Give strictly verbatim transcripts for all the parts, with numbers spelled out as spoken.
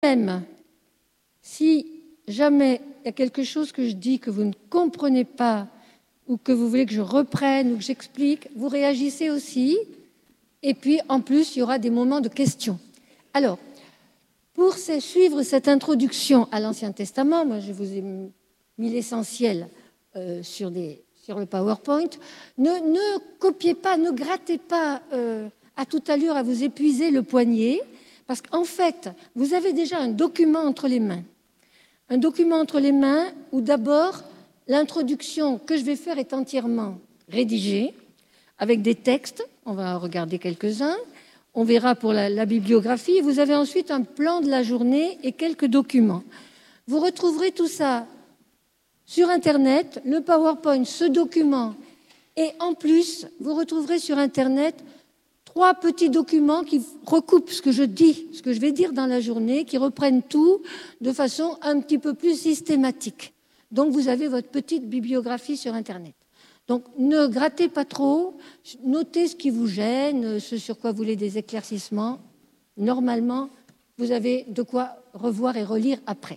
Même si jamais il y a quelque chose que je dis que vous ne comprenez pas ou que vous voulez que je reprenne ou que j'explique, vous réagissez aussi. Et puis, en plus, il y aura des moments de questions. Alors, pour suivre cette introduction à l'Ancien Testament, moi, je vous ai mis l'essentiel euh, sur, des, sur le PowerPoint. Ne, ne copiez pas, ne grattez pas euh, à toute allure à vous épuiser le poignet, parce qu'en fait, vous avez déjà un document entre les mains. Un document entre les mains où d'abord, l'introduction que je vais faire est entièrement rédigée, avec des textes, on va en regarder quelques-uns, on verra pour la, la bibliographie, vous avez ensuite un plan de la journée et quelques documents. Vous retrouverez tout ça sur Internet, le PowerPoint, ce document, et en plus, vous retrouverez sur Internet trois petits documents qui recoupent ce que je dis, ce que je vais dire dans la journée, qui reprennent tout de façon un petit peu plus systématique. Donc vous avez votre petite bibliographie sur Internet. Donc ne grattez pas trop, notez ce qui vous gêne, ce sur quoi vous voulez des éclaircissements. Normalement, vous avez de quoi revoir et relire après.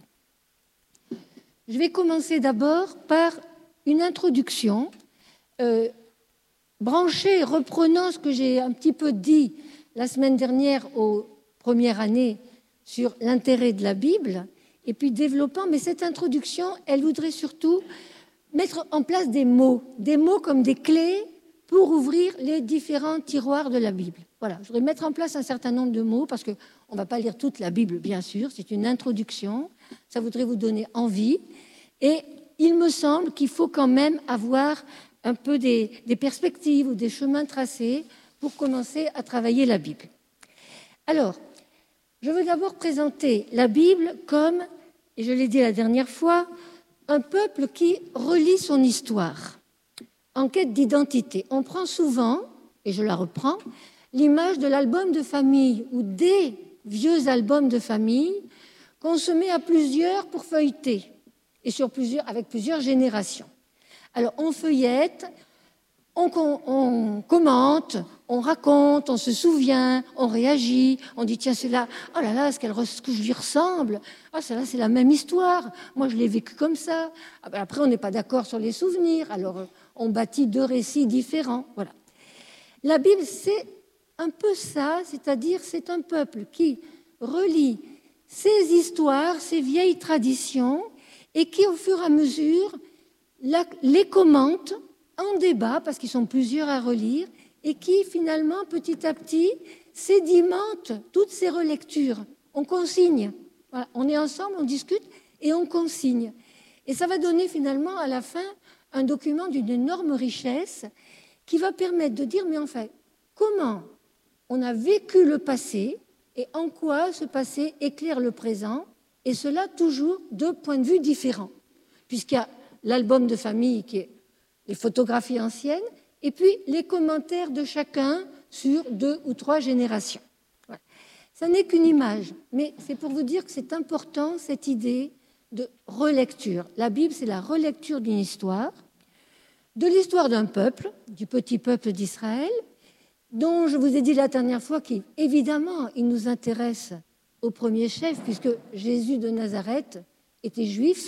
Je vais commencer d'abord par une introduction euh, branchée, reprenant ce que j'ai un petit peu dit la semaine dernière aux premières années sur l'intérêt de la Bible, et puis développant, mais cette introduction, elle voudrait surtout mettre en place des mots, des mots comme des clés pour ouvrir les différents tiroirs de la Bible. Voilà, je voudrais mettre en place un certain nombre de mots parce qu'on ne va pas lire toute la Bible, bien sûr, c'est une introduction, ça voudrait vous donner envie. Et il me semble qu'il faut quand même avoir un peu des, des perspectives ou des chemins tracés pour commencer à travailler la Bible. Alors, je veux d'abord présenter la Bible comme, et je l'ai dit la dernière fois, un peuple qui relie son histoire en quête d'identité. On prend souvent, et je la reprends, l'image de l'album de famille ou des vieux albums de famille qu'on se met à plusieurs pour feuilleter, et sur plusieurs, avec plusieurs générations. Alors on feuillette, on, on commente, on raconte, on se souvient, on réagit, on dit tiens c'est là, oh là là, est-ce, qu'elle, est-ce que je lui ressemble? Ah, celle-là c'est la même histoire, moi je l'ai vécu comme ça. Après on n'est pas d'accord sur les souvenirs, alors on bâtit deux récits différents. Voilà. La Bible c'est un peu ça, c'est-à-dire c'est un peuple qui relie ses histoires, ses vieilles traditions et qui au fur et à mesure la, les commente en débat, parce qu'ils sont plusieurs à relire, et qui, finalement, petit à petit, sédimente toutes ces relectures. On consigne. Voilà. On est ensemble, on discute, et on consigne. Et ça va donner, finalement, à la fin, un document d'une énorme richesse qui va permettre de dire, mais en fait, comment on a vécu le passé, et en quoi ce passé éclaire le présent, et cela toujours de points de vue différents. Puisqu'il y a l'album de famille qui est les photographies anciennes, et puis les commentaires de chacun sur deux ou trois générations. Voilà. Ça n'est qu'une image, mais c'est pour vous dire que c'est important, cette idée de relecture. La Bible, c'est la relecture d'une histoire, de l'histoire d'un peuple, du petit peuple d'Israël, dont je vous ai dit la dernière fois qu'évidemment, il nous intéresse au premier chef, puisque Jésus de Nazareth était juif,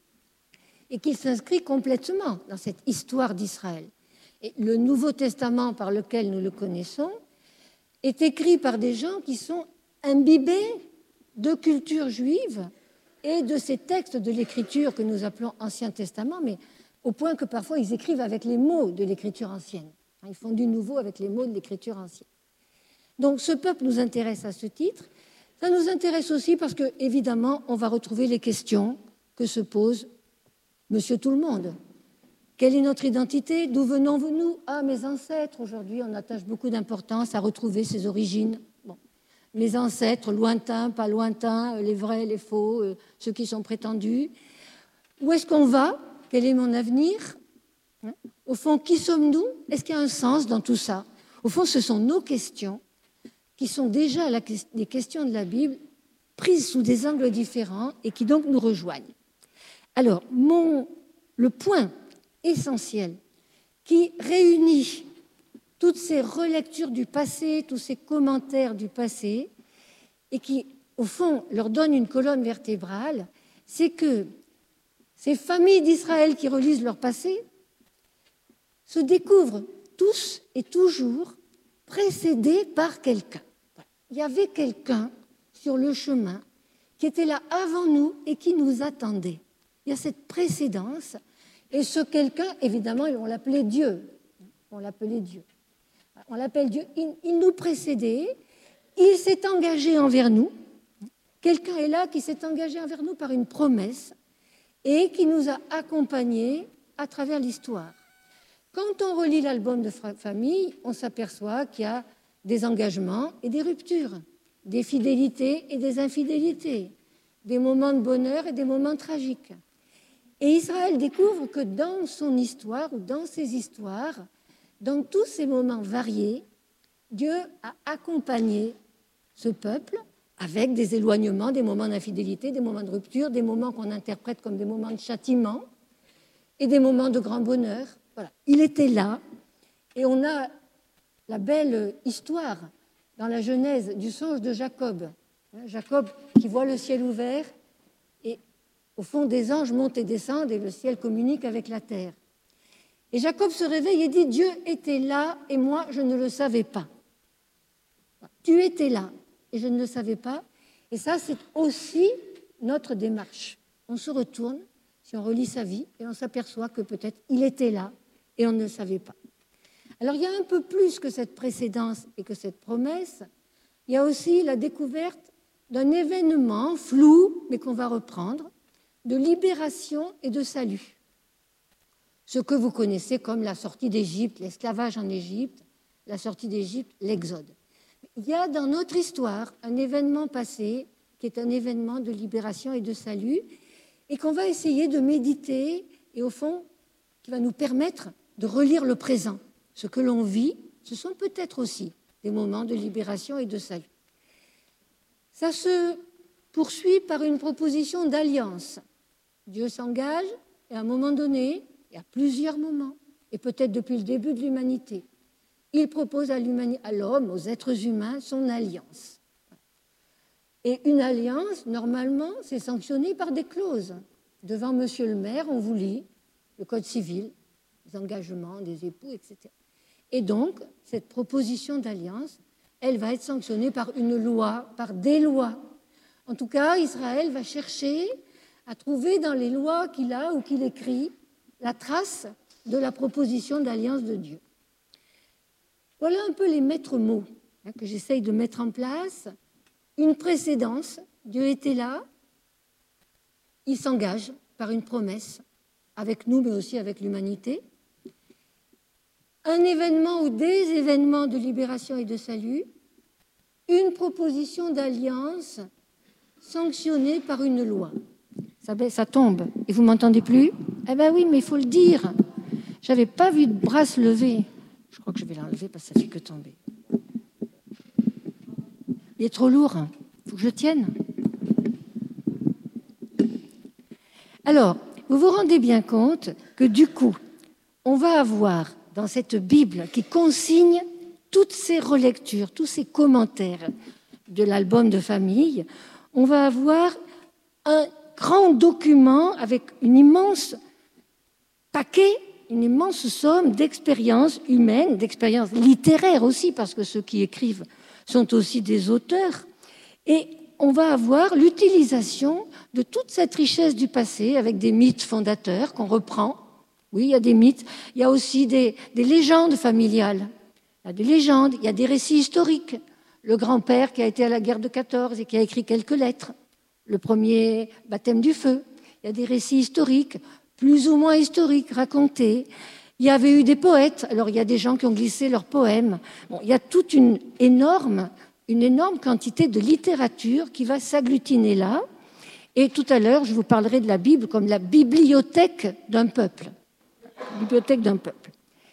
et qu'il s'inscrit complètement dans cette histoire d'Israël. Et le Nouveau Testament par lequel nous le connaissons est écrit par des gens qui sont imbibés de culture juive et de ces textes de l'Écriture que nous appelons Ancien Testament, mais au point que parfois ils écrivent avec les mots de l'Écriture ancienne. Ils font du nouveau avec les mots de l'Écriture ancienne. Donc ce peuple nous intéresse à ce titre. Ça nous intéresse aussi parce que, évidemment, on va retrouver les questions que se pose Monsieur Tout-le-Monde. Quelle est notre identité? D'où venons-nous? Ah, mes ancêtres. Aujourd'hui, on attache beaucoup d'importance à retrouver ses origines. Bon. Mes ancêtres, lointains, pas lointains, les vrais, les faux, euh, ceux qui sont prétendus. Où est-ce qu'on va? Quel est mon avenir? Hein? Au fond, qui sommes-nous? Est-ce qu'il y a un sens dans tout ça? Au fond, ce sont nos questions qui sont déjà la, les questions de la Bible prises sous des angles différents et qui donc nous rejoignent. Alors, mon, le point essentiel qui réunit toutes ces relectures du passé, tous ces commentaires du passé, et qui au fond, leur donne une colonne vertébrale, c'est que ces familles d'Israël qui relisent leur passé se découvrent tous et toujours précédés par quelqu'un. Il y avait quelqu'un sur le chemin qui était là avant nous et qui nous attendait. Il y a cette précédence, et ce quelqu'un, évidemment, on l'appelait Dieu. On l'appelait Dieu. On l'appelle Dieu. Il, il nous précédait, il s'est engagé envers nous. Quelqu'un est là qui s'est engagé envers nous par une promesse et qui nous a accompagnés à travers l'histoire. Quand on relit l'album de famille, on s'aperçoit qu'il y a des engagements et des ruptures, des fidélités et des infidélités, des moments de bonheur et des moments tragiques. Et Israël découvre que dans son histoire, ou dans ses histoires, dans tous ces moments variés, Dieu a accompagné ce peuple avec des éloignements, des moments d'infidélité, des moments de rupture, des moments qu'on interprète comme des moments de châtiment et des moments de grand bonheur. Voilà. Il était là, et on a la belle histoire dans la Genèse du songe de Jacob. Jacob qui voit le ciel ouvert, et au fond des anges montent et descendent, et le ciel communique avec la terre. Et Jacob se réveille et dit, Dieu était là, et moi je ne le savais pas. Tu étais là, et je ne le savais pas. Et ça, c'est aussi notre démarche. On se retourne, si on relit sa vie, et on s'aperçoit que peut-être il était là, et on ne le savait pas. Alors, il y a un peu plus que cette précédence et que cette promesse. Il y a aussi la découverte d'un événement flou, mais qu'on va reprendre, de libération et de salut. Ce que vous connaissez comme la sortie d'Égypte, l'esclavage en Égypte, la sortie d'Égypte, l'Exode. Il y a dans notre histoire un événement passé qui est un événement de libération et de salut et qu'on va essayer de méditer et au fond qui va nous permettre de relire le présent. Ce que l'on vit, ce sont peut-être aussi des moments de libération et de salut. Ça se poursuit par une proposition d'alliance. Dieu s'engage et à un moment donné, et à plusieurs moments, et peut-être depuis le début de l'humanité, il propose à, à l'homme, aux êtres humains, son alliance. Et une alliance, normalement, c'est sanctionné par des clauses. Devant monsieur le maire, on vous lit le code civil, les engagements des époux, et cetera. Et donc, cette proposition d'alliance, elle va être sanctionnée par une loi, par des lois. En tout cas, Israël va chercher à trouver dans les lois qu'il a ou qu'il écrit la trace de la proposition d'alliance de Dieu. Voilà un peu les maîtres mots hein, que j'essaye de mettre en place. Une précédence, Dieu était là, il s'engage par une promesse avec nous, mais aussi avec l'humanité. Un événement ou des événements de libération et de salut, une proposition d'alliance sanctionnée par une loi. Ça, ça tombe. Et vous ne m'entendez plus? Eh bien oui, mais il faut le dire. Je n'avais pas vu de bras se lever. Je crois que je vais l'enlever parce que ça ne fait que tomber. Il est trop lourd. Il faut que je tienne. Alors, vous vous rendez bien compte que du coup, on va avoir dans cette Bible qui consigne toutes ces relectures, tous ces commentaires de l'album de famille, on va avoir un grand document avec une immense paquet, une immense somme d'expériences humaines, d'expériences littéraires aussi, parce que ceux qui écrivent sont aussi des auteurs. Et on va avoir l'utilisation de toute cette richesse du passé avec des mythes fondateurs qu'on reprend. Oui, il y a des mythes. Il y a aussi des, des légendes familiales. Il y a des légendes, il y a des récits historiques. Le grand-père qui a été à la guerre de quatorze et qui a écrit quelques lettres. Le premier baptême du feu. Il y a des récits historiques, plus ou moins historiques, racontés. Il y avait eu des poètes. Alors, il y a des gens qui ont glissé leurs poèmes. Bon, il y a toute une énorme, une énorme quantité de littérature qui va s'agglutiner là. Et tout à l'heure, je vous parlerai de la Bible comme la bibliothèque d'un peuple. Bibliothèque d'un peuple.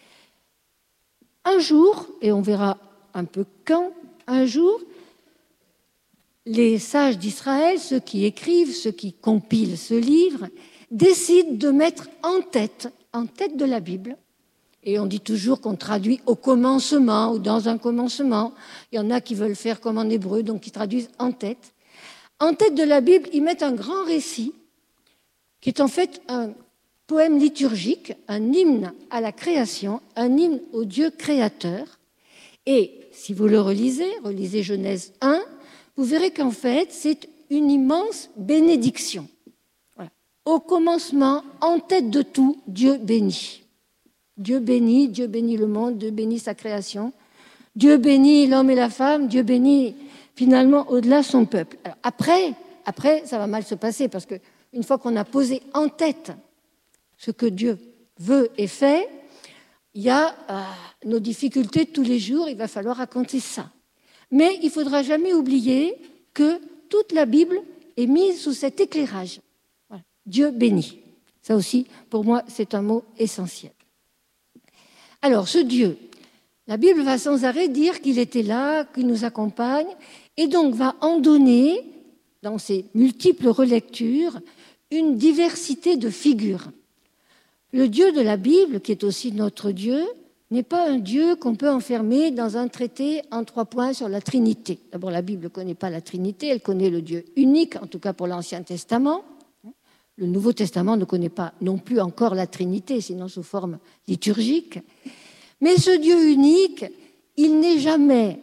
Un jour, et on verra un peu quand, un jour, les sages d'Israël, ceux qui écrivent, ceux qui compilent ce livre, décident de mettre en tête, en tête de la Bible, et on dit toujours qu'on traduit au commencement ou dans un commencement, il y en a qui veulent faire comme en hébreu, donc qui traduisent en tête, En tête de la Bible, ils mettent un grand récit qui est en fait un poème liturgique, un hymne à la création, un hymne au Dieu créateur. Et si vous le relisez, relisez Genèse un, vous verrez qu'en fait, c'est une immense bénédiction. Voilà. Au commencement, en tête de tout, Dieu bénit. Dieu bénit, Dieu bénit le monde, Dieu bénit sa création. Dieu bénit l'homme et la femme, Dieu bénit finalement au-delà son peuple. Alors après, après, ça va mal se passer parce qu'une fois qu'on a posé en tête ce que Dieu veut et fait, il y a euh, nos difficultés de tous les jours, il va falloir raconter ça. Mais il ne faudra jamais oublier que toute la Bible est mise sous cet éclairage. Voilà. Dieu bénit. Ça aussi, pour moi, c'est un mot essentiel. Alors, ce Dieu, la Bible va sans arrêt dire qu'il était là, qu'il nous accompagne, et donc va en donner, dans ses multiples relectures, une diversité de figures. Le Dieu de la Bible, qui est aussi notre Dieu, n'est pas un Dieu qu'on peut enfermer dans un traité en trois points sur la Trinité. D'abord, la Bible ne connaît pas la Trinité, elle connaît le Dieu unique, en tout cas pour l'Ancien Testament. Le Nouveau Testament ne connaît pas non plus encore la Trinité, sinon sous forme liturgique. Mais ce Dieu unique, il n'est jamais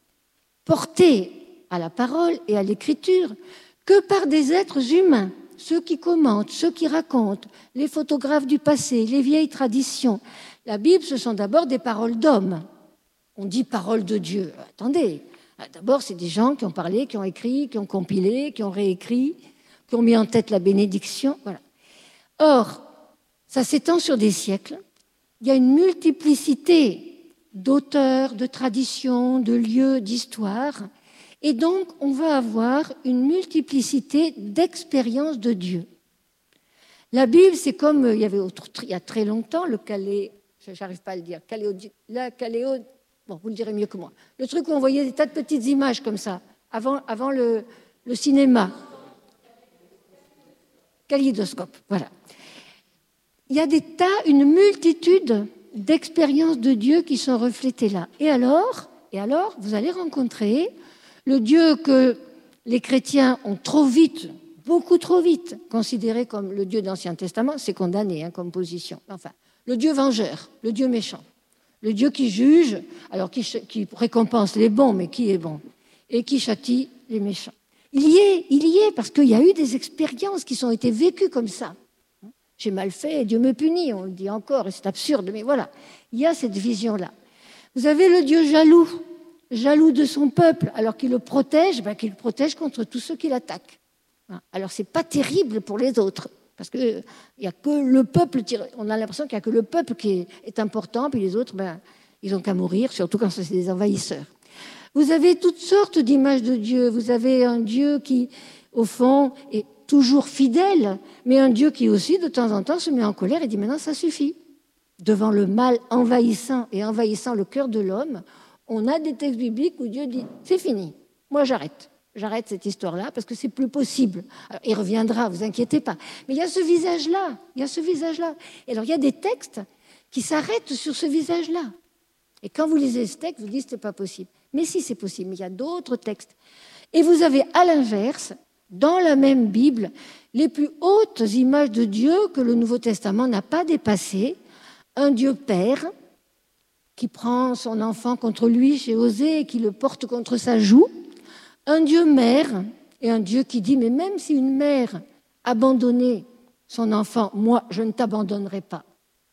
porté à la parole et à l'écriture que par des êtres humains, ceux qui commentent, ceux qui racontent, les photographes du passé, les vieilles traditions. La Bible, ce sont d'abord des paroles d'hommes. On dit paroles de Dieu. Attendez, d'abord, c'est des gens qui ont parlé, qui ont écrit, qui ont compilé, qui ont réécrit, qui ont mis en tête la bénédiction. Voilà. Or, ça s'étend sur des siècles. Il y a une multiplicité d'auteurs, de traditions, de lieux, d'histoires. Et donc, on va avoir une multiplicité d'expériences de Dieu. La Bible, c'est comme il y avait autre, il y a très longtemps, le calé, j'arrive pas à le dire, caléo, la caléo, bon, vous le direz mieux que moi. Le truc où on voyait des tas de petites images comme ça, avant, avant le, le cinéma. Kaléidoscope, voilà. Il y a des tas, une multitude d'expériences de Dieu qui sont reflétées là. Et alors, et alors, vous allez rencontrer le Dieu que les chrétiens ont trop vite, beaucoup trop vite, considéré comme le Dieu de l'Ancien Testament, c'est condamné hein, comme position. Enfin, le Dieu vengeur, le Dieu méchant, le Dieu qui juge, alors qui, qui récompense les bons, mais qui est bon, et qui châtie les méchants. Il y est, il y est, parce qu'il y a eu des expériences qui ont été vécues comme ça. J'ai mal fait et Dieu me punit, on le dit encore, et c'est absurde, mais voilà, il y a cette vision-là. Vous avez le Dieu jaloux, jaloux de son peuple, alors qu'il le protège, ben, qu'il le protège contre tous ceux qui l'attaquent. Alors, ce n'est pas terrible pour les autres, parce qu'il n'y a que le peuple, on a l'impression qu'il n'y a que le peuple qui est important, puis les autres, ben, ils n'ont qu'à mourir, surtout quand c'est des envahisseurs. Vous avez toutes sortes d'images de Dieu. Vous avez un Dieu qui, au fond, est toujours fidèle, mais un Dieu qui aussi, de temps en temps, se met en colère et dit « maintenant, ça suffit ». Devant le mal envahissant et envahissant le cœur de l'homme, on a des textes bibliques où Dieu dit « c'est fini, moi j'arrête ». J'arrête cette histoire-là parce que c'est plus possible. Alors, il reviendra, vous inquiétez pas. Mais il y a ce visage-là, il y a ce visage-là. Et alors, il y a des textes qui s'arrêtent sur ce visage-là. Et quand vous lisez ce texte, vous dites c'est pas possible. Mais si, c'est possible. Mais il y a d'autres textes. Et vous avez à l'inverse, dans la même Bible, les plus hautes images de Dieu que le Nouveau Testament n'a pas dépassées. Un Dieu Père qui prend son enfant contre lui chez Osée et qui le porte contre sa joue. Un Dieu mère et un Dieu qui dit, mais même si une mère abandonnait son enfant, moi, je ne t'abandonnerai pas.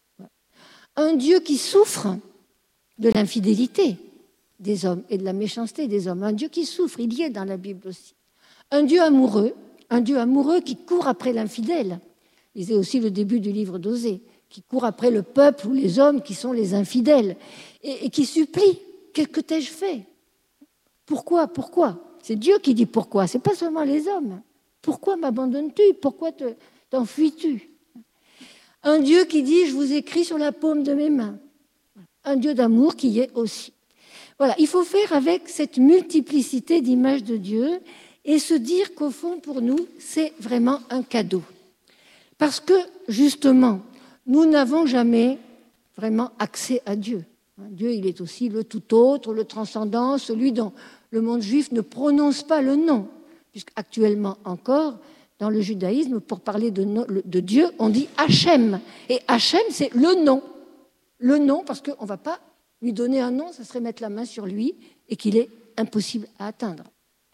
Un Dieu qui souffre de l'infidélité des hommes et de la méchanceté des hommes. Un Dieu qui souffre, il y est dans la Bible aussi. Un Dieu amoureux, un Dieu amoureux qui court après l'infidèle. Lisez aussi le début du livre d'Osée, qui court après le peuple ou les hommes qui sont les infidèles et, et qui supplie, que, que t'ai-je fait ? Pourquoi ? Pourquoi ? C'est Dieu qui dit pourquoi, ce n'est pas seulement les hommes. Pourquoi m'abandonnes-tu ? Pourquoi te, t'enfuis-tu ? Un Dieu qui dit, je vous écris sur la paume de mes mains. Un Dieu d'amour qui y est aussi. Voilà, il faut faire avec cette multiplicité d'images de Dieu et se dire qu'au fond, pour nous, c'est vraiment un cadeau. Parce que, justement, nous n'avons jamais vraiment accès à Dieu. Dieu, il est aussi le tout autre, le transcendant, celui dont le monde juif ne prononce pas le nom. puisqu'actuellement encore, dans le judaïsme, pour parler de, no, de Dieu, on dit Hachem. Et Hachem, c'est le nom. Le nom, parce qu'on ne va pas lui donner un nom, ça serait mettre la main sur lui et qu'il est impossible à atteindre.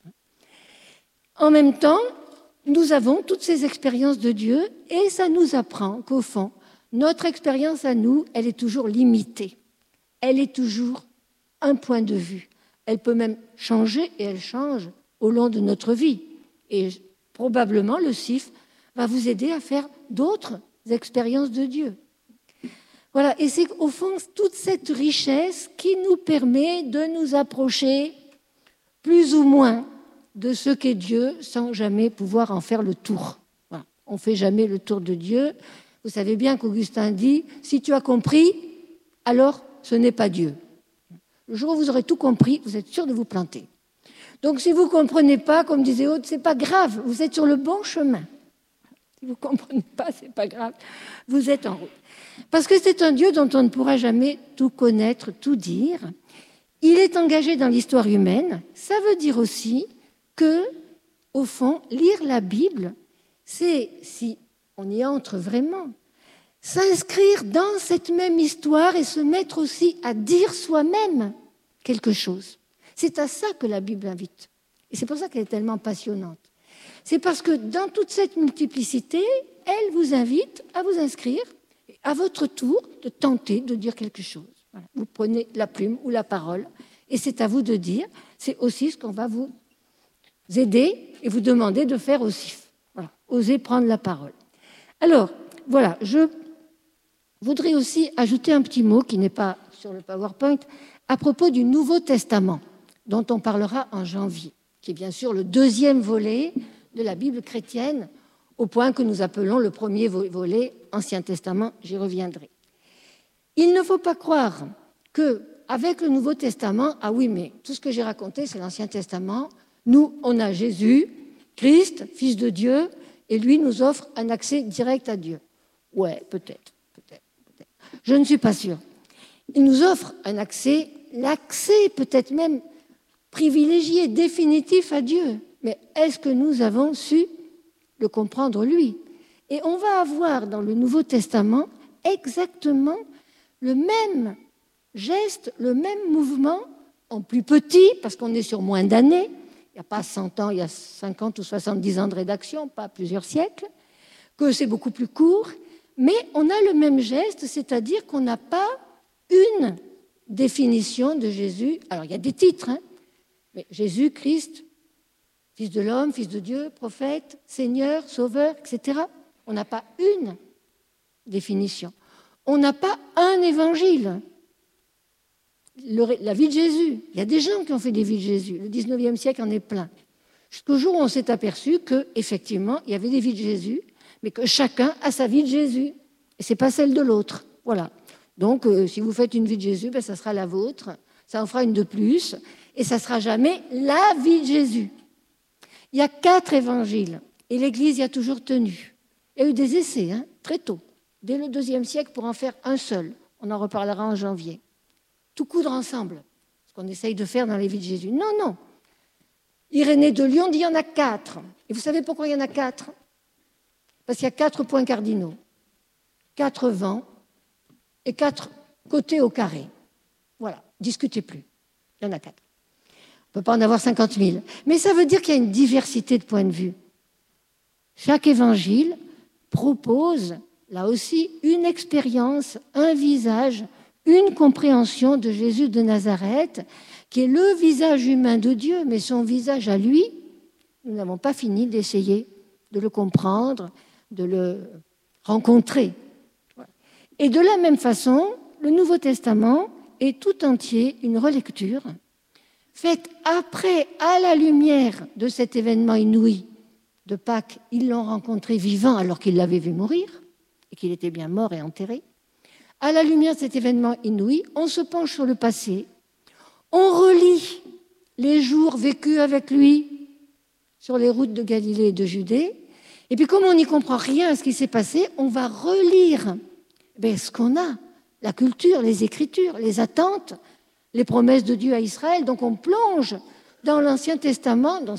En même temps, nous avons toutes ces expériences de Dieu et ça nous apprend qu'au fond, notre expérience à nous, elle est toujours limitée. Elle est toujours un point de vue. Elle peut même changer et elle change au long de notre vie. Et probablement, le C I F va vous aider à faire d'autres expériences de Dieu. Voilà, et c'est au fond toute cette richesse qui nous permet de nous approcher plus ou moins de ce qu'est Dieu sans jamais pouvoir en faire le tour. Voilà. On ne fait jamais le tour de Dieu. Vous savez bien qu'Augustin dit, si tu as compris, alors ce n'est pas Dieu. Le jour où vous aurez tout compris, vous êtes sûr de vous planter. Donc si vous ne comprenez pas, comme disait Aude, ce n'est pas grave, vous êtes sur le bon chemin. Si vous ne comprenez pas, ce n'est pas grave, vous êtes en route. Parce que c'est un Dieu dont on ne pourra jamais tout connaître, tout dire. Il est engagé dans l'histoire humaine. Ça veut dire aussi que, au fond, lire la Bible, c'est, si on y entre vraiment, s'inscrire dans cette même histoire et se mettre aussi à dire soi-même quelque chose. C'est à ça que la Bible invite. Et c'est pour ça qu'elle est tellement passionnante. C'est parce que dans toute cette multiplicité, elle vous invite à vous inscrire, à votre tour, de tenter de dire quelque chose. Voilà. Vous prenez la plume ou la parole, et c'est à vous de dire. C'est aussi ce qu'on va vous aider et vous demander de faire aussi. Voilà. Osez prendre la parole. Alors, voilà, je voudrais aussi ajouter un petit mot qui n'est pas sur le PowerPoint à propos du Nouveau Testament, dont on parlera en janvier, qui est bien sûr le deuxième volet de la Bible chrétienne, au point que nous appelons le premier volet Ancien Testament, j'y reviendrai. Il ne faut pas croire qu'avec le Nouveau Testament, ah oui, mais tout ce que j'ai raconté, c'est l'Ancien Testament, nous, on a Jésus, Christ, Fils de Dieu, et lui nous offre un accès direct à Dieu. Ouais, peut-être, peut-être, peut-être. Je ne suis pas sûre. Il nous offre un accès, l'accès peut-être même privilégié, définitif à Dieu. Mais est-ce que nous avons su le comprendre lui? Et on va avoir dans le Nouveau Testament exactement le même geste, le même mouvement, en plus petit, parce qu'on est sur moins d'années. Il n'y a pas cent ans, il y a cinquante ou soixante-dix ans de rédaction, pas plusieurs siècles, que c'est beaucoup plus court, mais on a le même geste, c'est-à-dire qu'on n'a pas une définition de Jésus. Alors, il y a des titres, hein, mais Jésus, Christ, Fils de l'homme, Fils de Dieu, prophète, Seigneur, Sauveur, et cetera. On n'a pas une définition. On n'a pas un évangile. Le, la vie de Jésus. Il y a des gens qui ont fait des vies de Jésus. Le dix-neuvième siècle en est plein. Jusqu'au jour où on s'est aperçu qu'effectivement, il y avait des vies de Jésus, mais que chacun a sa vie de Jésus. Et ce n'est pas celle de l'autre. Voilà. Donc, euh, si vous faites une vie de Jésus, ben, ça sera la vôtre. Ça en fera une de plus. Et ça ne sera jamais la vie de Jésus. Il y a quatre évangiles. Et l'Église y a toujours tenu. Il y a eu des essais, hein, très tôt, dès le deuxième siècle, pour en faire un seul. On en reparlera en janvier. Tout coudre ensemble, ce qu'on essaye de faire dans les vies de Jésus. Non, non. Irénée de Lyon dit qu'il y en a quatre. Et vous savez pourquoi il y en a quatre? Parce qu'il y a quatre points cardinaux, quatre vents et quatre côtés au carré. Voilà, discutez plus. Il y en a quatre. On ne peut pas en avoir cinquante mille. Mais ça veut dire qu'il y a une diversité de points de vue. Chaque évangile propose, là aussi, une expérience, un visage, une compréhension de Jésus de Nazareth, qui est le visage humain de Dieu, mais son visage à lui, nous n'avons pas fini d'essayer de le comprendre, de le rencontrer. Et de la même façon, le Nouveau Testament est tout entier une relecture faite après, à la lumière de cet événement inouï de Pâques. Ils l'ont rencontré vivant alors qu'ils l'avaient vu mourir et qu'il était bien mort et enterré. À la lumière de cet événement inouï, on se penche sur le passé, on relit les jours vécus avec lui sur les routes de Galilée et de Judée, et puis comme on n'y comprend rien à ce qui s'est passé, on va relire ben, ce qu'on a, la culture, les écritures, les attentes, les promesses de Dieu à Israël. Donc on plonge dans l'Ancien Testament, dans ce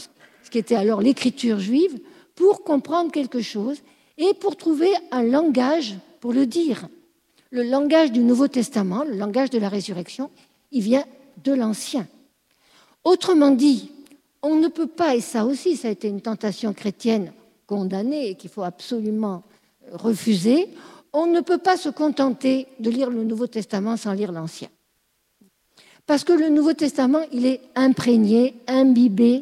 ce qui était alors l'écriture juive, pour comprendre quelque chose et pour trouver un langage pour le dire. Le langage du Nouveau Testament, le langage de la résurrection, il vient de l'Ancien. Autrement dit, on ne peut pas, et ça aussi, ça a été une tentation chrétienne condamnée et qu'il faut absolument refuser, on ne peut pas se contenter de lire le Nouveau Testament sans lire l'Ancien. Parce que le Nouveau Testament, il est imprégné, imbibé,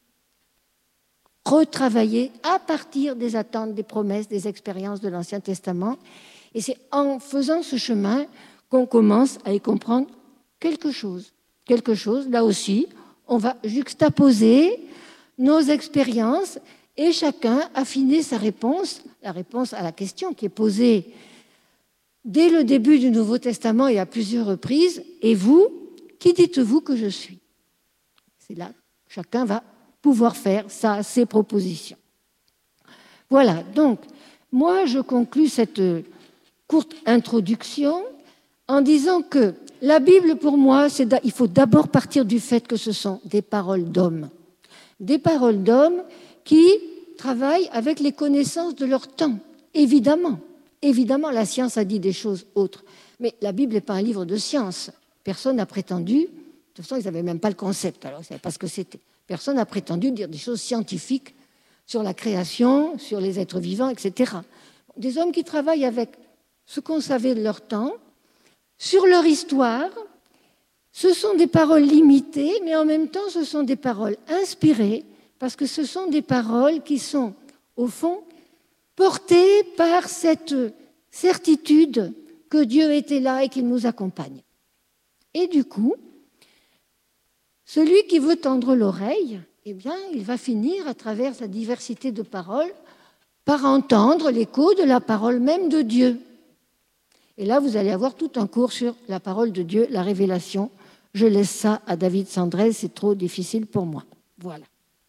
retravaillé à partir des attentes, des promesses, des expériences de l'Ancien Testament. Et c'est en faisant ce chemin qu'on commence à y comprendre quelque chose. Quelque chose, là aussi, on va juxtaposer nos expériences et chacun affiner sa réponse, la réponse à la question qui est posée dès le début du Nouveau Testament et à plusieurs reprises. Et vous, qui dites-vous que je suis? C'est là que chacun va pouvoir faire ça, ses propositions. Voilà, donc, moi, je conclus cette courte introduction en disant que la Bible, pour moi, c'est il faut d'abord partir du fait que ce sont des paroles d'hommes. Des paroles d'hommes qui travaillent avec les connaissances de leur temps, évidemment. Évidemment, la science a dit des choses autres. Mais la Bible n'est pas un livre de science. Personne n'a prétendu, de toute façon, ils n'avaient même pas le concept, alors ils ne savaient pas ce que c'était. Personne n'a prétendu dire des choses scientifiques sur la création, sur les êtres vivants, et cetera. Des hommes qui travaillent avec ce qu'on savait de leur temps, sur leur histoire. Ce sont des paroles limitées, mais en même temps, ce sont des paroles inspirées, parce que ce sont des paroles qui sont, au fond, portées par cette certitude que Dieu était là et qu'il nous accompagne. Et du coup, celui qui veut tendre l'oreille, eh bien, il va finir, à travers sa diversité de paroles, par entendre l'écho de la parole même de Dieu. Et là, vous allez avoir tout un cours sur la parole de Dieu, la révélation. Je laisse ça à David Sandrez, c'est trop difficile pour moi. Voilà.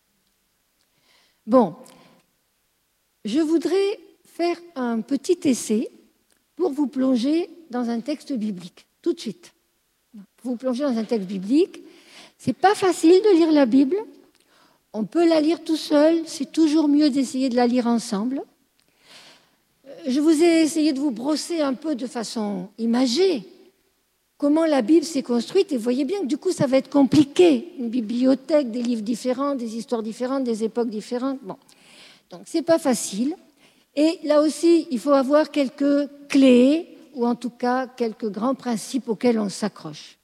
Bon, je voudrais faire un petit essai pour vous plonger dans un texte biblique, tout de suite. Vous plongez dans un texte biblique. C'est pas facile de lire la Bible. On peut la lire tout seul, c'est toujours mieux d'essayer de la lire ensemble. Je vous ai essayé de vous brosser un peu de façon imagée comment la Bible s'est construite, et vous voyez bien que du coup ça va être compliqué. Une bibliothèque, des livres différents, des histoires différentes, des époques différentes. Bon. Donc c'est pas facile. Et là aussi, il faut avoir quelques clés, ou en tout cas quelques grands principes auxquels on s'accroche.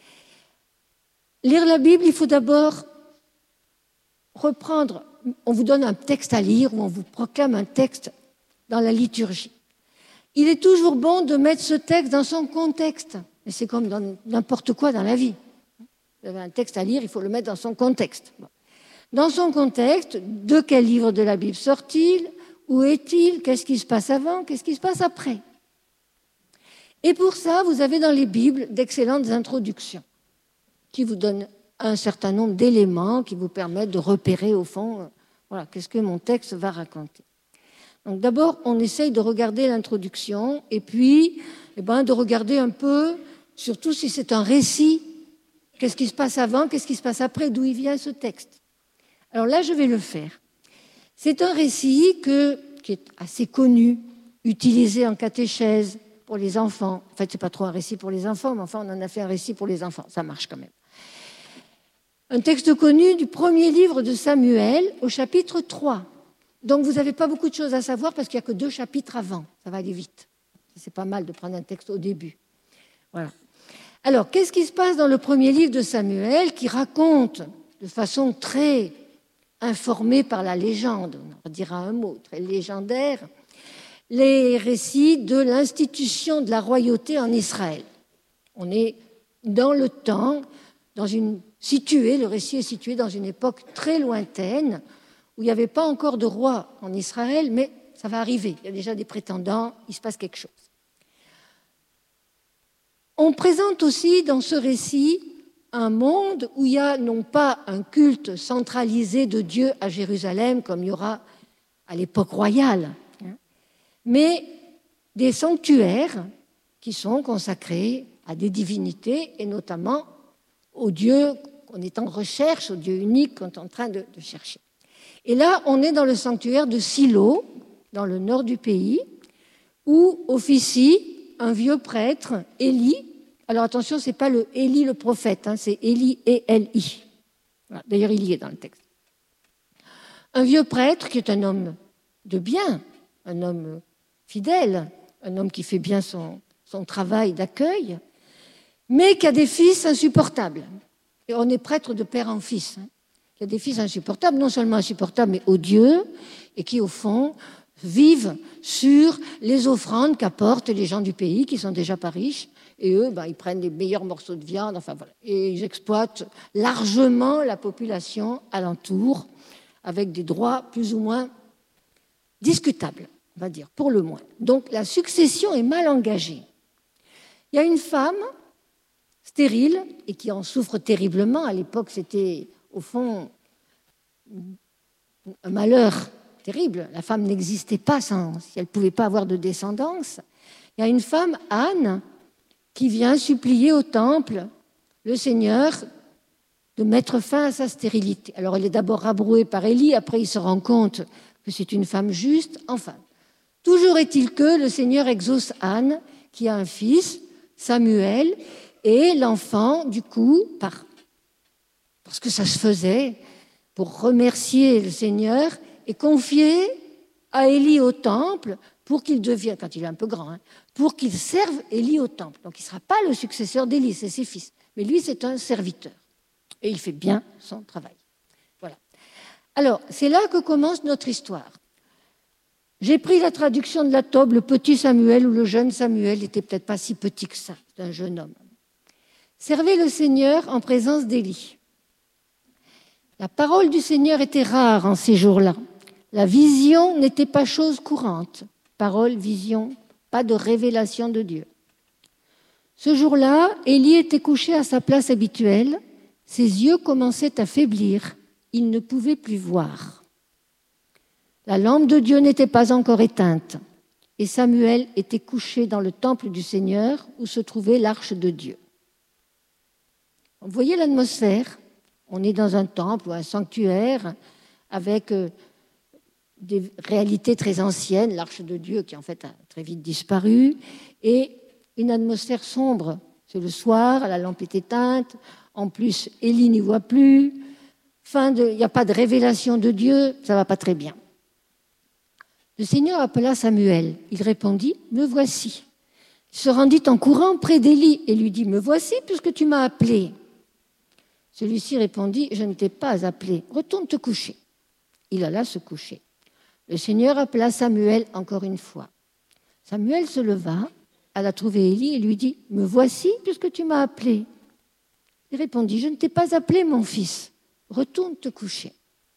Lire la Bible, il faut d'abord reprendre, on vous donne un texte à lire ou on vous proclame un texte dans la liturgie. Il est toujours bon de mettre ce texte dans son contexte. Mais c'est comme dans n'importe quoi dans la vie. Vous avez un texte à lire, il faut le mettre dans son contexte. Dans son contexte, de quel livre de la Bible sort-il? Où est-il? Qu'est-ce qui se passe avant? Qu'est-ce qui se passe après? Et pour ça, vous avez dans les Bibles d'excellentes introductions qui vous donnent un certain nombre d'éléments qui vous permettent de repérer au fond, euh, voilà, qu'est-ce que mon texte va raconter. Donc d'abord, on essaye de regarder l'introduction et puis eh ben, de regarder un peu, surtout si c'est un récit, qu'est-ce qui se passe avant, qu'est-ce qui se passe après, d'où il vient ce texte. Alors là, je vais le faire. C'est un récit que, qui est assez connu, utilisé en catéchèse pour les enfants. En fait, ce n'est pas trop un récit pour les enfants, mais enfin, on en a fait un récit pour les enfants. Ça marche quand même. Un texte connu du premier livre de Samuel au chapitre trois. Donc, vous n'avez pas beaucoup de choses à savoir parce qu'il n'y a que deux chapitres avant. Ça va aller vite. C'est pas mal de prendre un texte au début. Voilà. Alors, qu'est-ce qui se passe dans le premier livre de Samuel qui raconte de façon très informée par la légende, on dira un mot, très légendaire, les récits de l'institution de la royauté en Israël. On est dans le temps, dans une situé, le récit est situé dans une époque très lointaine où il n'y avait pas encore de roi en Israël, mais ça va arriver. Il y a déjà des prétendants, il se passe quelque chose. On présente aussi dans ce récit un monde où il y a non pas un culte centralisé de Dieu à Jérusalem comme il y aura à l'époque royale, mais des sanctuaires qui sont consacrés à des divinités et notamment au Dieu qu'on est en recherche, au Dieu unique qu'on est en train de, de chercher. Et là, on est dans le sanctuaire de Silo, dans le nord du pays, où officie un vieux prêtre, Élie. Alors attention, ce n'est pas le Élie le prophète, hein, c'est Élie E L I. Voilà. D'ailleurs, il y est dans le texte. Un vieux prêtre qui est un homme de bien, un homme fidèle, un homme qui fait bien son, son travail d'accueil, mais qui a des fils insupportables. Et on est prêtre de père en fils. Hein. Il y a des fils insupportables, non seulement insupportables, mais odieux, et qui, au fond, vivent sur les offrandes qu'apportent les gens du pays, qui sont déjà pas riches, et eux, ben, ils prennent les meilleurs morceaux de viande, enfin voilà, et ils exploitent largement la population alentour, avec des droits plus ou moins discutables, on va dire, pour le moins. Donc la succession est mal engagée. Il y a une femme stérile, et qui en souffre terriblement, à l'époque c'était au fond un malheur terrible, la femme n'existait pas sans, si elle ne pouvait pas avoir de descendance. Il y a une femme, Anne, qui vient supplier au temple le Seigneur de mettre fin à sa stérilité. Alors elle est d'abord rabrouée par Élie, après il se rend compte que c'est une femme juste. Enfin, toujours est-il que le Seigneur exauce Anne, qui a un fils, Samuel, et l'enfant, du coup, par, parce que ça se faisait, pour remercier le Seigneur, est confié à Élie au temple pour qu'il devienne, quand il est un peu grand, hein, pour qu'il serve Élie au temple. Donc il ne sera pas le successeur d'Élie, c'est ses fils. Mais lui, c'est un serviteur. Et il fait bien son travail. Voilà. Alors, c'est là que commence notre histoire. J'ai pris la traduction de la Tobe, le petit Samuel, ou le jeune Samuel n'était peut-être pas si petit que ça, c'est un jeune homme. Servez le Seigneur en présence d'Élie. La parole du Seigneur était rare en ces jours-là. La vision n'était pas chose courante. Parole, vision, pas de révélation de Dieu. Ce jour-là, Élie était couché à sa place habituelle. Ses yeux commençaient à faiblir. Il ne pouvait plus voir. La lampe de Dieu n'était pas encore éteinte. Et Samuel était couché dans le temple du Seigneur où se trouvait l'arche de Dieu. Vous voyez l'atmosphère ? On est dans un temple ou un sanctuaire avec des réalités très anciennes, l'arche de Dieu qui en fait a très vite disparu, et une atmosphère sombre. C'est le soir, la lampe est éteinte, en plus Élie n'y voit plus, fin de, il n'y a pas de révélation de Dieu, ça ne va pas très bien. Le Seigneur appela Samuel, il répondit « Me voici ». Il se rendit en courant près d'Élie et lui dit « Me voici puisque tu m'as appelé ». Celui-ci répondit « Je ne t'ai pas appelé, retourne te coucher ». Il alla se coucher. Le Seigneur appela Samuel encore une fois. Samuel se leva, alla trouver Élie et lui dit « Me voici puisque tu m'as appelé ». Il répondit « Je ne t'ai pas appelé, mon fils, retourne te coucher ».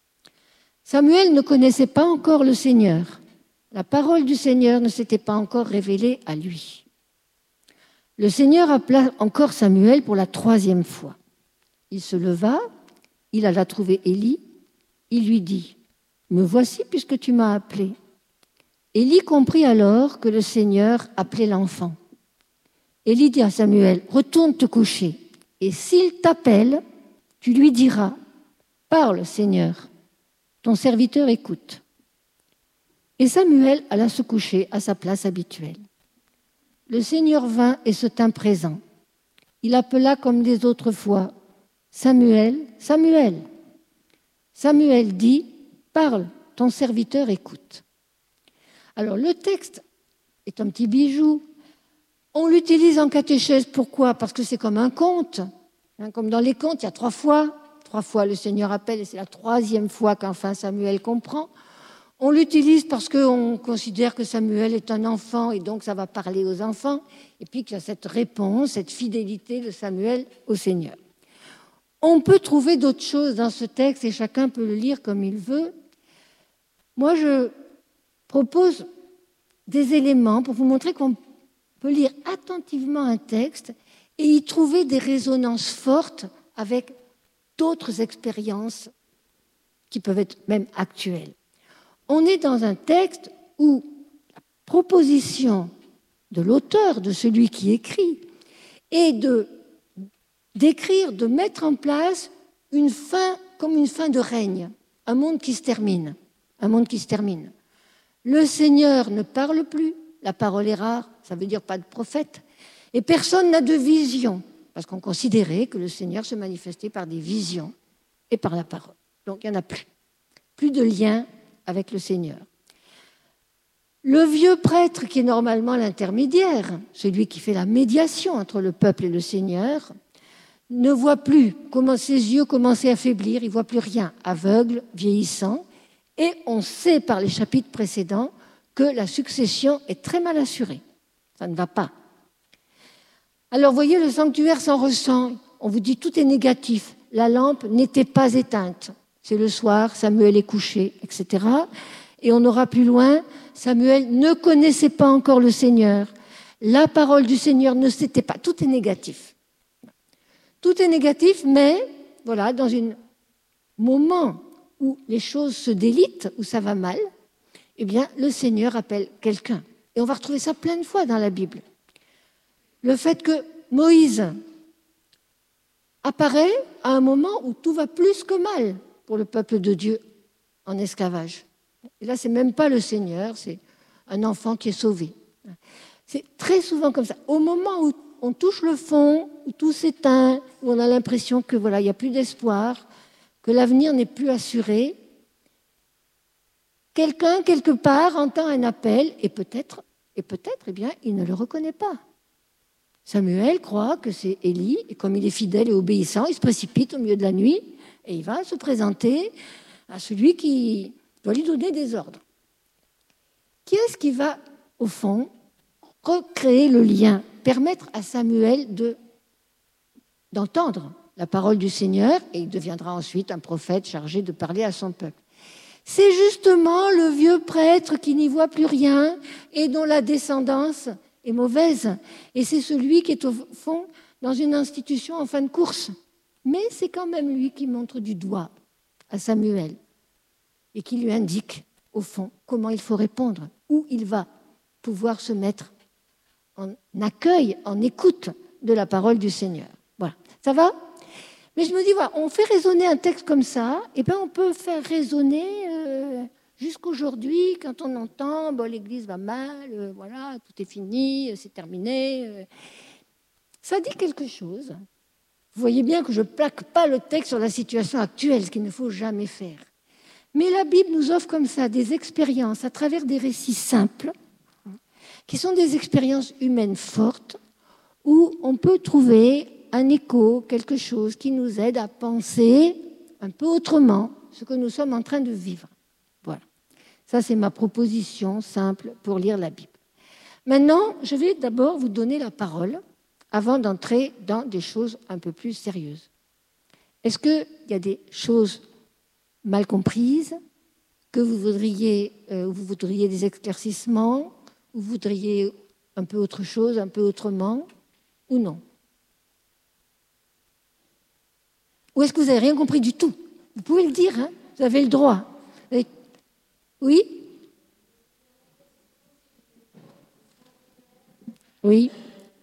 Samuel ne connaissait pas encore le Seigneur. La parole du Seigneur ne s'était pas encore révélée à lui. Le Seigneur appela encore Samuel pour la troisième fois. Il se leva, il alla trouver Élie, il lui dit « Me voici puisque tu m'as appelé ». Élie comprit alors que le Seigneur appelait l'enfant. Élie dit à Samuel « Retourne te coucher, et s'il t'appelle, tu lui diras « Parle, Seigneur, ton serviteur écoute ». Et Samuel alla se coucher à sa place habituelle. Le Seigneur vint et se tint présent. Il appela comme les autres fois « Samuel, Samuel ». Samuel dit « Parle, ton serviteur écoute ». Alors le texte est un petit bijou. On l'utilise en catéchèse, pourquoi ? Parce que c'est comme un conte. Hein, comme dans les contes, il y a trois fois. Trois fois le Seigneur appelle et c'est la troisième fois qu'enfin Samuel comprend. On l'utilise parce qu'on considère que Samuel est un enfant et donc ça va parler aux enfants. Et puis qu'il y a cette réponse, cette fidélité de Samuel au Seigneur. On peut trouver d'autres choses dans ce texte et chacun peut le lire comme il veut. Moi, je propose des éléments pour vous montrer qu'on peut lire attentivement un texte et y trouver des résonances fortes avec d'autres expériences qui peuvent être même actuelles. On est dans un texte où la proposition de l'auteur, de celui qui écrit, est de, d'écrire, de mettre en place une fin comme une fin de règne, un monde qui se termine. Un monde qui se termine. Le Seigneur ne parle plus, la parole est rare, ça veut dire pas de prophète, et personne n'a de vision, parce qu'on considérait que le Seigneur se manifestait par des visions et par la parole. Donc il n'y en a plus. Plus de lien avec le Seigneur. Le vieux prêtre, qui est normalement l'intermédiaire, celui qui fait la médiation entre le peuple et le Seigneur, ne voit plus comment ses yeux commençaient à faiblir, il ne voit plus rien, aveugle, vieillissant, et on sait par les chapitres précédents que la succession est très mal assurée. Ça ne va pas. Alors, vous voyez, le sanctuaire s'en ressent. On vous dit tout est négatif. La lampe n'était pas éteinte. C'est le soir, Samuel est couché, et cetera. Et on aura plus loin, Samuel ne connaissait pas encore le Seigneur. La parole du Seigneur ne s'était pas. Tout est négatif. Tout est négatif, mais voilà, dans un moment où les choses se délitent, où ça va mal, eh bien, le Seigneur appelle quelqu'un. Et on va retrouver ça plein de fois dans la Bible. Le fait que Moïse apparaît à un moment où tout va plus que mal pour le peuple de Dieu en esclavage. Et là, ce n'est même pas le Seigneur, c'est un enfant qui est sauvé. C'est très souvent comme ça. Au moment où on touche le fond, où tout s'éteint, où on a l'impression que voilà, il n'y a plus d'espoir, que l'avenir n'est plus assuré, quelqu'un, quelque part, entend un appel et peut-être, et peut-être, eh bien, il ne le reconnaît pas. Samuel croit que c'est Élie, et comme il est fidèle et obéissant, il se précipite au milieu de la nuit et il va se présenter à celui qui doit lui donner des ordres. Qui est-ce qui va, au fond, recréer le lien, permettre à Samuel de, d'entendre la parole du Seigneur, et il deviendra ensuite un prophète chargé de parler à son peuple? C'est justement le vieux prêtre qui n'y voit plus rien et dont la descendance est mauvaise. Et c'est celui qui est au fond dans une institution en fin de course. Mais c'est quand même lui qui montre du doigt à Samuel et qui lui indique, au fond, comment il faut répondre, où il va pouvoir se mettre en accueil, en écoute de la parole du Seigneur. Voilà, ça va ? Mais je me dis, voilà, on fait résonner un texte comme ça, et bien on peut faire résonner euh, jusqu'aujourd'hui, quand on entend, bon, l'Église va mal, euh, voilà, tout est fini, c'est terminé. Euh. Ça dit quelque chose. Vous voyez bien que je ne plaque pas le texte sur la situation actuelle, ce qu'il ne faut jamais faire. Mais la Bible nous offre comme ça des expériences à travers des récits simples, qui sont des expériences humaines fortes, où on peut trouver un écho, quelque chose qui nous aide à penser un peu autrement ce que nous sommes en train de vivre. Voilà. Ça, c'est ma proposition simple pour lire la Bible. Maintenant, je vais d'abord vous donner la parole avant d'entrer dans des choses un peu plus sérieuses. Est-ce qu'il y a des choses mal comprises que vous voudriez, euh, vous voudriez des éclaircissements, ou vous voudriez un peu autre chose, un peu autrement, ou non? Ou est-ce que vous n'avez rien compris du tout? Vous pouvez le dire, hein, vous avez le droit. Et... Oui? Oui.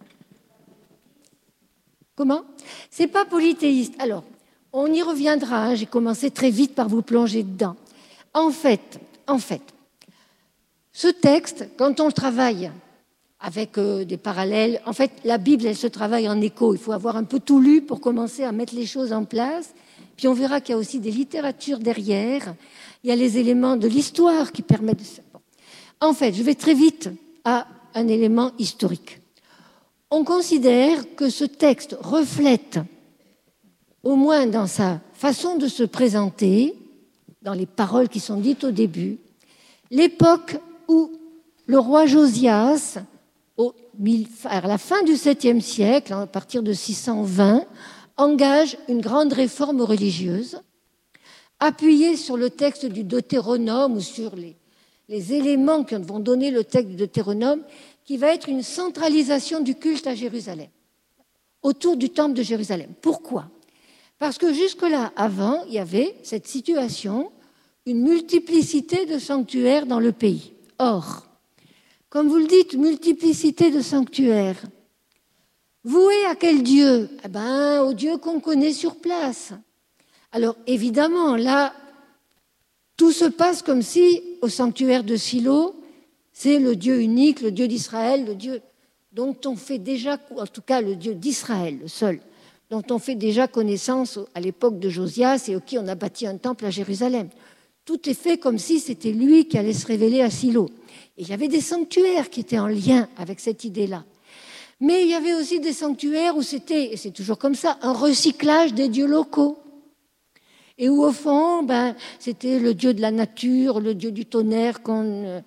Comment? C'est pas polythéiste. Alors, on y reviendra, hein, j'ai commencé très vite par vous plonger dedans. En fait, en fait, ce texte, quand on le travaille avec euh, des parallèles, en fait, la Bible, elle se travaille en écho. Il faut avoir un peu tout lu pour commencer à mettre les choses en place. Puis on verra qu'il y a aussi des littératures derrière. Il y a les éléments de l'histoire qui permettent de ça. En fait, je vais très vite à un élément historique. On considère que ce texte reflète, au moins dans sa façon de se présenter, dans les paroles qui sont dites au début, l'époque où le roi Josias, au, à la fin du septième siècle, à partir de six cent vingt, engage une grande réforme religieuse, appuyée sur le texte du Deutéronome ou sur les, les éléments qui vont donner le texte du Deutéronome, qui va être une centralisation du culte à Jérusalem, autour du temple de Jérusalem. Pourquoi? Parce que jusque-là, avant, il y avait cette situation, une multiplicité de sanctuaires dans le pays. Or, comme vous le dites, multiplicité de sanctuaires. Voué à quel Dieu? Eh bien, au Dieu qu'on connaît sur place. Alors, évidemment, là, Tout se passe comme si, au sanctuaire de Silo, c'est le Dieu unique, le Dieu d'Israël, le Dieu dont on fait déjà, en tout cas le Dieu d'Israël, le seul, dont on fait déjà connaissance à l'époque de Josias et auquel on a bâti un temple à Jérusalem. Tout est fait comme si c'était lui qui allait se révéler à Silo. Et il y avait des sanctuaires qui étaient en lien avec cette idée-là. Mais il y avait aussi des sanctuaires où c'était, et c'est toujours comme ça, un recyclage des dieux locaux. Et où au fond, ben, c'était le dieu de la nature, le dieu du tonnerre qu'on euh,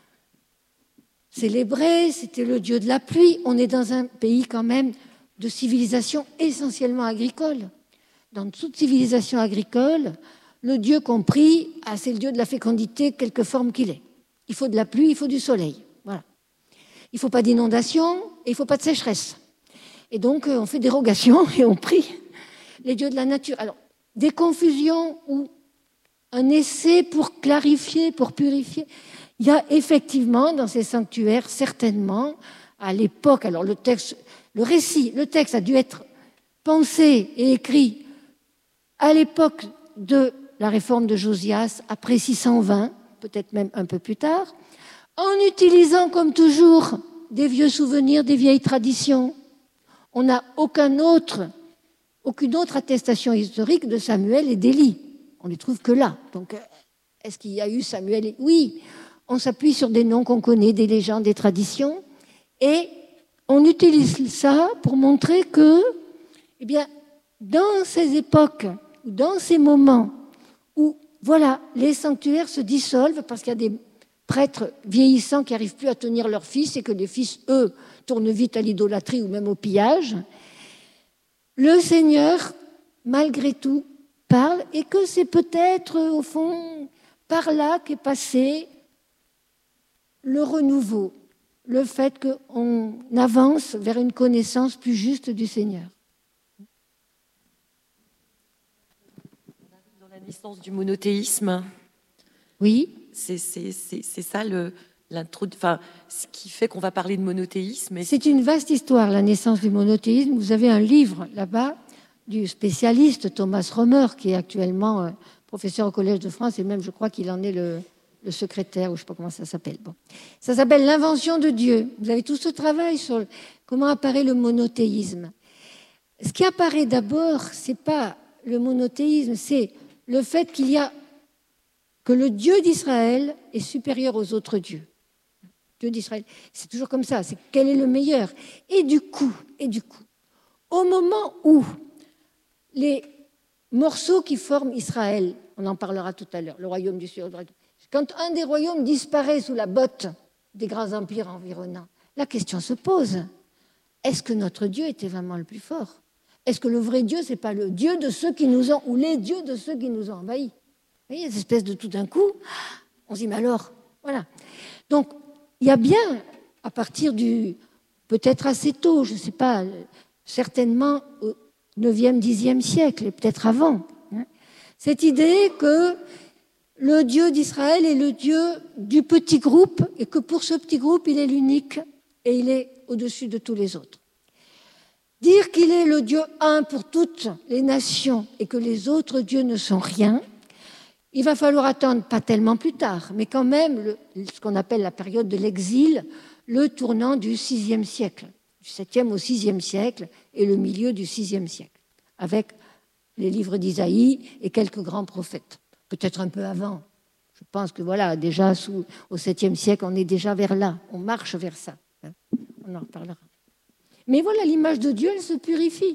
célébrait, c'était le dieu de la pluie. On est dans un pays quand même de civilisation essentiellement agricole. Dans toute civilisation agricole, le dieu compris, ah, c'est le dieu de la fécondité, quelque forme qu'il est. Il faut de la pluie, il faut du soleil. Voilà. Il ne faut pas d'inondation et il ne faut pas de sécheresse. Et donc, on fait dérogation et on prie les dieux de la nature. Alors, des confusions ou un essai pour clarifier, pour purifier. Il y a effectivement dans ces sanctuaires, certainement, à l'époque, alors le texte, le récit, le texte a dû être pensé et écrit à l'époque de la réforme de Josias, après six cent vingt, peut-être même un peu plus tard, en utilisant comme toujours des vieux souvenirs, des vieilles traditions. On n'a aucun autre, aucune autre attestation historique de Samuel et d'Élie. On ne les trouve que là. Donc, est-ce qu'il y a eu Samuel et... Oui, on s'appuie sur des noms qu'on connaît, des légendes, des traditions, et on utilise ça pour montrer que, eh bien, dans ces époques, dans ces moments où, voilà, les sanctuaires se dissolvent parce qu'il y a des prêtres vieillissants qui n'arrivent plus à tenir leurs fils et que les fils, eux, tournent vite à l'idolâtrie ou même au pillage, le Seigneur, malgré tout, parle et que c'est peut-être, au fond, par là qu'est passé le renouveau, le fait qu'on avance vers une connaissance plus juste du Seigneur. Dans la naissance du monothéisme, oui, c'est, c'est, c'est, c'est ça le, enfin, ce qui fait qu'on va parler de monothéisme. Et... C'est une vaste histoire, la naissance du monothéisme. Vous avez un livre là-bas du spécialiste Thomas Romer, qui est actuellement euh, professeur au Collège de France, et même je crois qu'il en est le, le secrétaire, ou je ne sais pas comment ça s'appelle. Bon. Ça s'appelle L'invention de Dieu. Vous avez tout ce travail sur comment apparaît le monothéisme. Ce qui apparaît d'abord, ce n'est pas le monothéisme, c'est le fait qu'il y a que le Dieu d'Israël est supérieur aux autres dieux. Dieu d'Israël, c'est toujours comme ça, c'est quel est le meilleur. Et du coup, et du coup, au moment où les morceaux qui forment Israël, on en parlera tout à l'heure, le royaume du Sud, quand un des royaumes disparaît sous la botte des grands empires environnants, la question se pose, est-ce que notre Dieu était vraiment le plus fort? Est-ce que le vrai Dieu, ce n'est pas le Dieu de ceux qui nous ont, ou les dieux de ceux qui nous ont envahis? Vous voyez, cette espèce de tout d'un coup, on se dit, mais alors, voilà. Donc, il y a bien, à partir du, peut-être assez tôt, je ne sais pas, certainement au neuvième, dixième siècle, et peut-être avant, hein, cette idée que le Dieu d'Israël est le Dieu du petit groupe, et que pour ce petit groupe, il est l'unique, et il est au-dessus de tous les autres. Dire qu'il est le Dieu un pour toutes les nations, et que les autres dieux ne sont rien, il va falloir attendre, pas tellement plus tard, mais quand même le, ce qu'on appelle la période de l'exil, le tournant du sixième siècle, du septième au sixième siècle et le milieu du sixième siècle, avec les livres d'Isaïe et quelques grands prophètes, peut-être un peu avant. Je pense que voilà, déjà sous, au septième siècle, on est déjà vers là, on marche vers ça. Hein. On en reparlera. Mais voilà, l'image de Dieu, elle se purifie.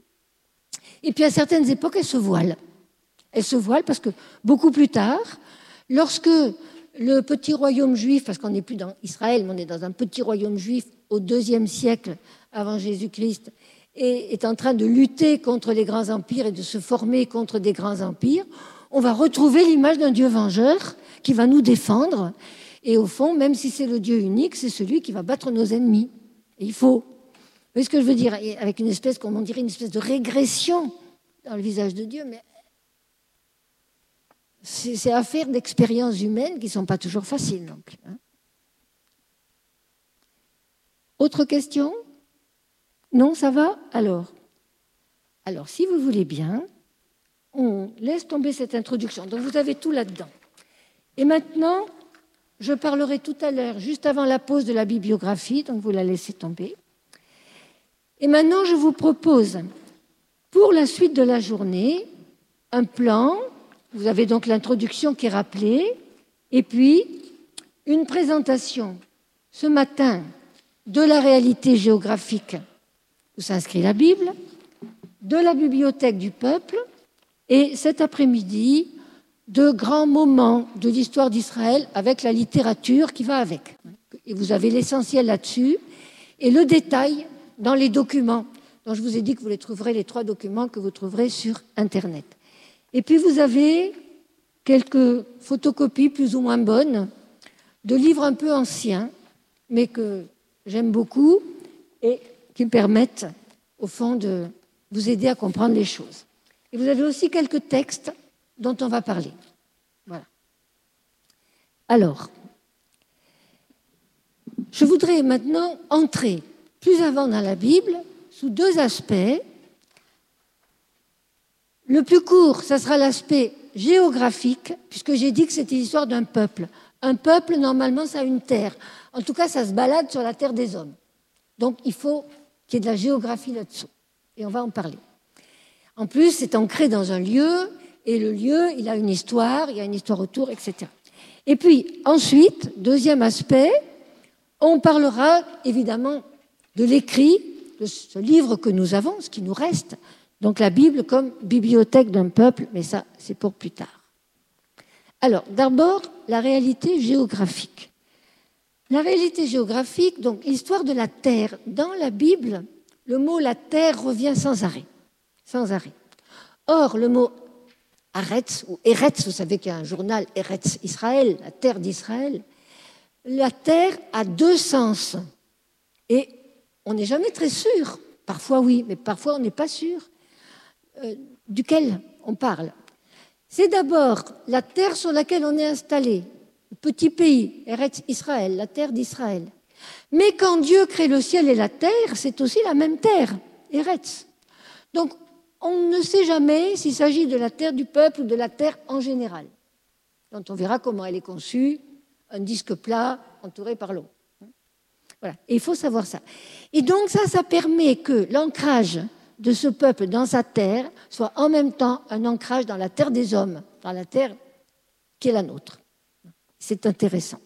Et puis à certaines époques, elle se voile. Elle se voile parce que beaucoup plus tard, lorsque le petit royaume juif, parce qu'on n'est plus dans Israël, mais on est dans un petit royaume juif au deuxième siècle avant Jésus-Christ, et est en train de lutter contre les grands empires et de se former contre des grands empires, on va retrouver l'image d'un Dieu vengeur qui va nous défendre. Et au fond, même si c'est le Dieu unique, c'est celui qui va battre nos ennemis. Et il faut. Vous voyez ce que je veux dire? Avec une espèce, comme on dirait, une espèce de régression dans le visage de Dieu, mais c'est affaire d'expériences humaines qui ne sont pas toujours faciles non plus. Hein. Autre question? Non, ça va? Alors, alors, si vous voulez bien, on laisse tomber cette introduction. Donc, vous avez tout là-dedans. Et maintenant, je parlerai tout à l'heure, juste avant la pause, de la bibliographie, donc vous la laissez tomber. Et maintenant, je vous propose, pour la suite de la journée, un plan. Vous avez donc l'introduction qui est rappelée, et puis une présentation ce matin de la réalité géographique où s'inscrit la Bible, de la bibliothèque du peuple, et cet après-midi, de grands moments de l'histoire d'Israël avec la littérature qui va avec. Et vous avez l'essentiel là-dessus, et le détail dans les documents, dont je vous ai dit que vous les trouverez, les trois documents que vous trouverez sur Internet. Et puis vous avez quelques photocopies plus ou moins bonnes de livres un peu anciens, mais que j'aime beaucoup et qui me permettent, au fond, de vous aider à comprendre les choses. Et vous avez aussi quelques textes dont on va parler. Voilà. Alors, je voudrais maintenant entrer plus avant dans la Bible sous deux aspects. Le plus court, ça sera l'aspect géographique, puisque j'ai dit que c'était l'histoire d'un peuple. Un peuple, normalement, ça a une terre. En tout cas, ça se balade sur la terre des hommes. Donc, il faut qu'il y ait de la géographie là-dessous. Et on va en parler. En plus, c'est ancré dans un lieu, et le lieu, il a une histoire, il y a une histoire autour, et cetera. Et puis, ensuite, deuxième aspect, on parlera évidemment de l'écrit, de ce livre que nous avons, ce qui nous reste, donc la Bible comme bibliothèque d'un peuple, mais ça, c'est pour plus tard. Alors, d'abord, la réalité géographique. La réalité géographique, donc l'histoire de la terre. Dans la Bible, le mot « la terre » revient sans arrêt. Sans arrêt. Or, le mot « Aretz » ou « Eretz », vous savez qu'il y a un journal « Eretz Israël », la terre d'Israël. La terre a deux sens. Et on n'est jamais très sûr. Parfois oui, mais parfois on n'est pas sûr euh, duquel on parle. C'est d'abord la terre sur laquelle on est installé, le petit pays, Eretz Israël, la terre d'Israël. Mais quand Dieu crée le ciel et la terre, c'est aussi la même terre, Eretz. Donc on ne sait jamais s'il s'agit de la terre du peuple ou de la terre en général. Donc on verra comment elle est conçue, un disque plat entouré par l'eau. Voilà. Et il faut savoir ça. Et donc ça, ça permet que l'ancrage de ce peuple dans sa terre soit en même temps un ancrage dans la terre des hommes, dans la terre qui est la nôtre. C'est intéressant.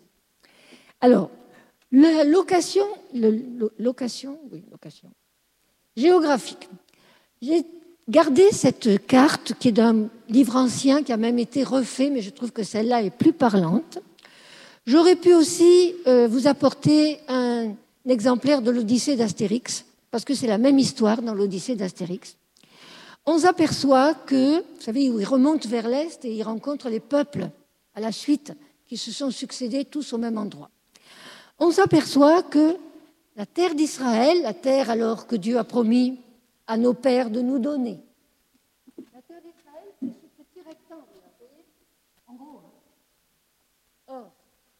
Alors, la location, le, location, oui, location géographique. J'ai gardé cette carte qui est d'un livre ancien qui a même été refait, mais je trouve que celle-là est plus parlante. J'aurais pu aussi euh, vous apporter un, un exemplaire de l'Odyssée d'Astérix, parce que c'est la même histoire dans l'Odyssée d'Astérix. On s'aperçoit que, vous savez, il remonte vers l'Est et il rencontre les peuples à la suite qui se sont succédés tous au même endroit. On s'aperçoit que la terre d'Israël, la terre alors que Dieu a promis à nos pères de nous donner, la terre d'Israël, c'est ce petit rectangle, vous voyez, en gros. Or,